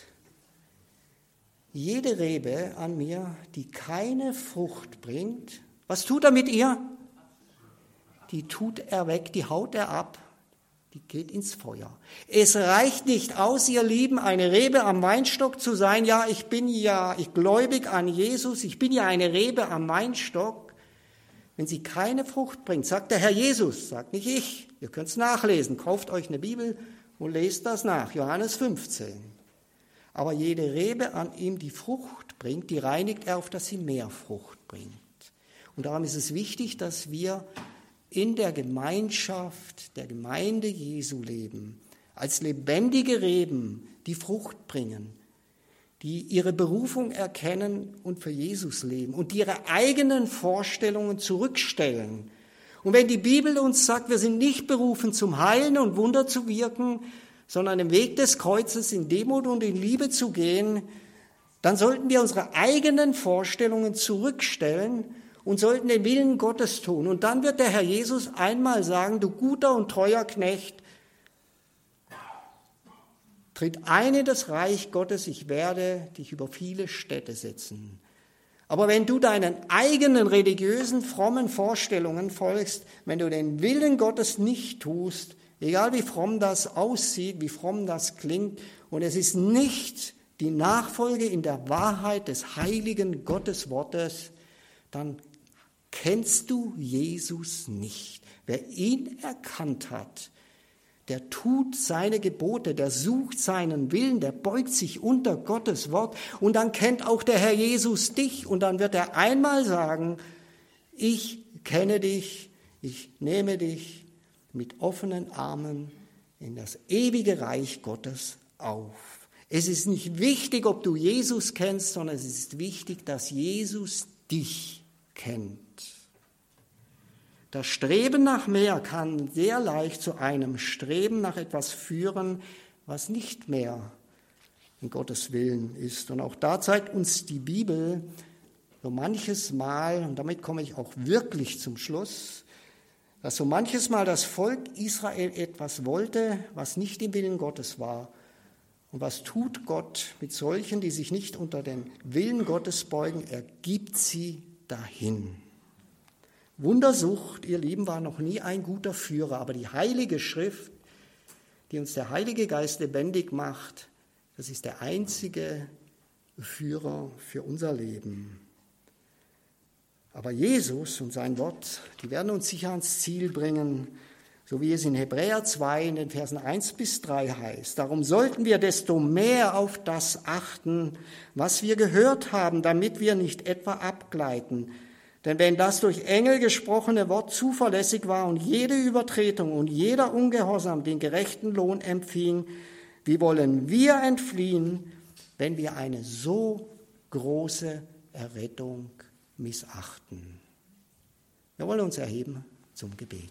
jede Rebe an mir, die keine Frucht bringt, was tut er mit ihr? Die tut er weg, die haut er ab, die geht ins Feuer. Es reicht nicht aus, ihr Lieben, eine Rebe am Weinstock zu sein. Ja, ich gläubig an Jesus, ich bin ja eine Rebe am Weinstock. Wenn sie keine Frucht bringt, sagt der Herr Jesus, sagt nicht ich, ihr könnt es nachlesen, kauft euch eine Bibel und lest das nach, Johannes 15. Aber jede Rebe an ihm, die Frucht bringt, die reinigt er, auf dass sie mehr Frucht bringt. Und darum ist es wichtig, dass wir in der Gemeinschaft der Gemeinde Jesu leben, als lebendige Reben, die Frucht bringen, die ihre Berufung erkennen und für Jesus leben und die ihre eigenen Vorstellungen zurückstellen. Und wenn die Bibel uns sagt, wir sind nicht berufen zum Heilen und Wunder zu wirken, sondern im Weg des Kreuzes in Demut und in Liebe zu gehen, dann sollten wir unsere eigenen Vorstellungen zurückstellen und sollten den Willen Gottes tun. Und dann wird der Herr Jesus einmal sagen, du guter und treuer Knecht, tritt ein in das Reich Gottes, ich werde dich über viele Städte setzen. Aber wenn du deinen eigenen religiösen, frommen Vorstellungen folgst, wenn du den Willen Gottes nicht tust, egal wie fromm das aussieht, wie fromm das klingt, und es ist nicht die Nachfolge in der Wahrheit des heiligen Gotteswortes, dann kennst du Jesus nicht. Wer ihn erkannt hat, der tut seine Gebote, der sucht seinen Willen, der beugt sich unter Gottes Wort und dann kennt auch der Herr Jesus dich und dann wird er einmal sagen, ich kenne dich, ich nehme dich mit offenen Armen in das ewige Reich Gottes auf. Es ist nicht wichtig, ob du Jesus kennst, sondern es ist wichtig, dass Jesus dich kennt. Das Streben nach mehr kann sehr leicht zu einem Streben nach etwas führen, was nicht mehr in Gottes Willen ist. Und auch da zeigt uns die Bibel so manches Mal, und damit komme ich auch wirklich zum Schluss, dass so manches Mal das Volk Israel etwas wollte, was nicht im Willen Gottes war. Und was tut Gott mit solchen, die sich nicht unter den Willen Gottes beugen? Er gibt sie dahin. Wundersucht, ihr Lieben, war noch nie ein guter Führer, aber die Heilige Schrift, die uns der Heilige Geist lebendig macht, das ist der einzige Führer für unser Leben. Aber Jesus und sein Wort, die werden uns sicher ans Ziel bringen, so wie es in Hebräer 2 in den Versen 1 bis 3 heißt. Darum sollten wir desto mehr auf das achten, was wir gehört haben, damit wir nicht etwa abgleiten. Denn wenn das durch Engel gesprochene Wort zuverlässig war und jede Übertretung und jeder Ungehorsam den gerechten Lohn empfing, wie wollen wir entfliehen, wenn wir eine so große Errettung missachten? Wir wollen uns erheben zum Gebet.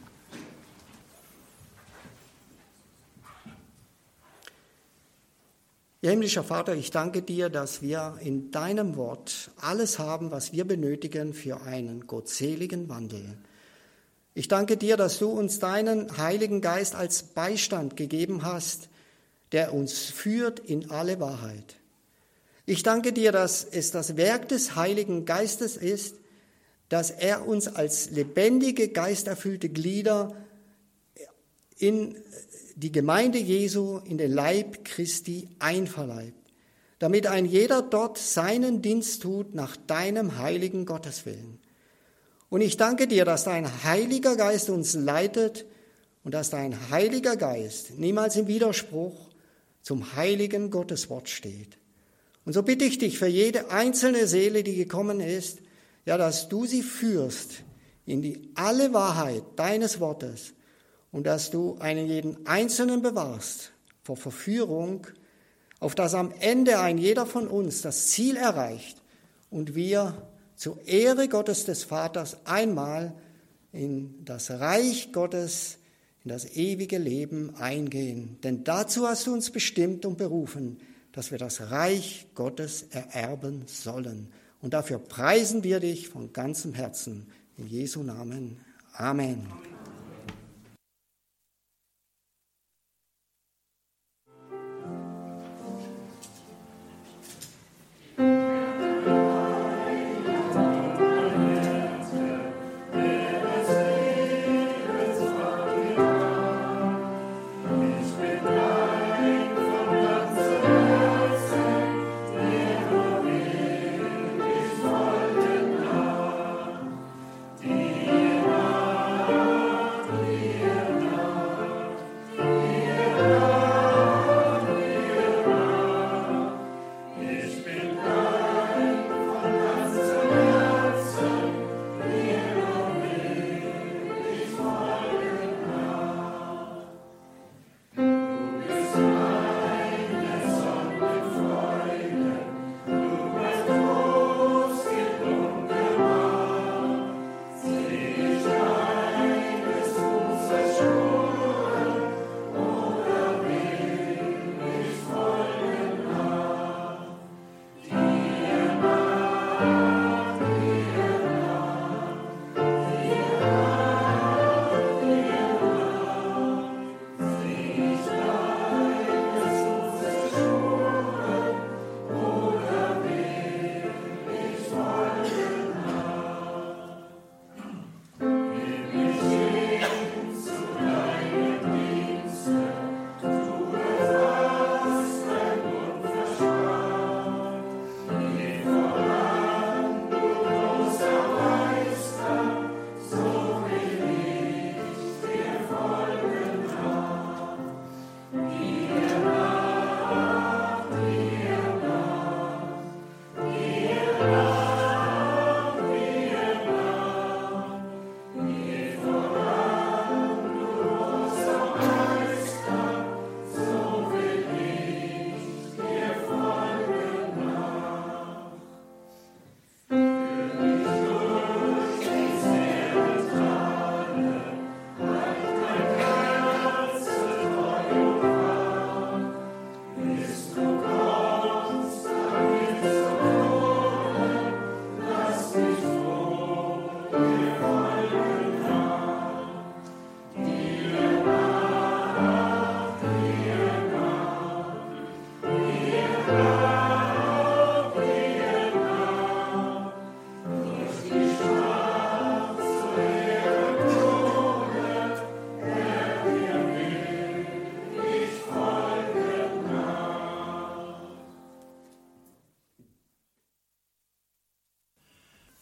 Ja, himmlischer Vater, ich danke dir, dass wir in deinem Wort alles haben, was wir benötigen für einen gottseligen Wandel. Ich danke dir, dass du uns deinen Heiligen Geist als Beistand gegeben hast, der uns führt in alle Wahrheit. Ich danke dir, dass es das Werk des Heiligen Geistes ist, dass er uns als lebendige, geisterfüllte Glieder in die Gemeinde Jesu, in den Leib Christi einverleibt, damit ein jeder dort seinen Dienst tut nach deinem heiligen Gotteswillen. Und ich danke dir, dass dein Heiliger Geist uns leitet und dass dein Heiliger Geist niemals im Widerspruch zum heiligen Gotteswort steht. Und so bitte ich dich für jede einzelne Seele, die gekommen ist, ja, dass du sie führst in die alle Wahrheit deines Wortes und dass du einen jeden Einzelnen bewahrst vor Verführung, auf dass am Ende ein jeder von uns das Ziel erreicht und wir zur Ehre Gottes des Vaters einmal in das Reich Gottes, in das ewige Leben eingehen. Denn dazu hast du uns bestimmt und berufen, dass wir das Reich Gottes ererben sollen. Und dafür preisen wir dich von ganzem Herzen. In Jesu Namen. Amen. Die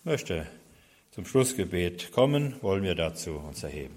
möchte zum Schlussgebet kommen, wollen wir dazu uns erheben.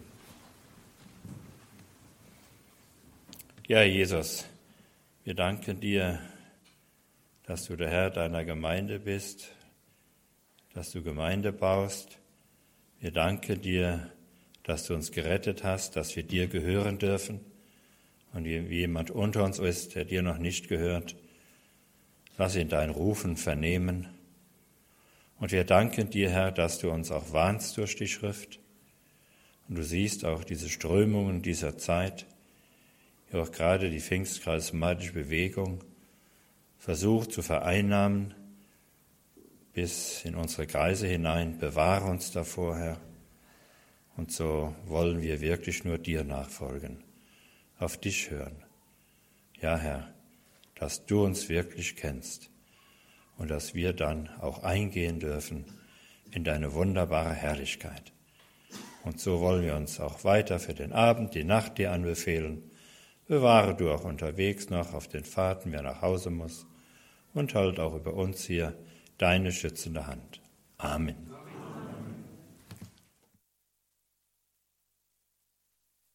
Ja, Jesus, wir danken dir, dass du der Herr deiner Gemeinde bist, dass du Gemeinde baust. Wir danken dir, dass du uns gerettet hast, dass wir dir gehören dürfen. Und wie jemand unter uns ist, der dir noch nicht gehört, lass ihn dein Rufen vernehmen. Und wir danken dir, Herr, dass du uns auch warnst durch die Schrift. Und du siehst auch diese Strömungen dieser Zeit, ja auch gerade die pfingstcharismatische Bewegung, versucht zu vereinnahmen bis in unsere Kreise hinein. Bewahre uns davor, Herr. Und so wollen wir wirklich nur dir nachfolgen, auf dich hören. Ja, Herr, dass du uns wirklich kennst und dass wir dann auch eingehen dürfen in deine wunderbare Herrlichkeit. Und so wollen wir uns auch weiter für den Abend, die Nacht dir anbefehlen. Bewahre du auch unterwegs noch auf den Fahrten, wer nach Hause muss, und halt auch über uns hier deine schützende Hand. Amen.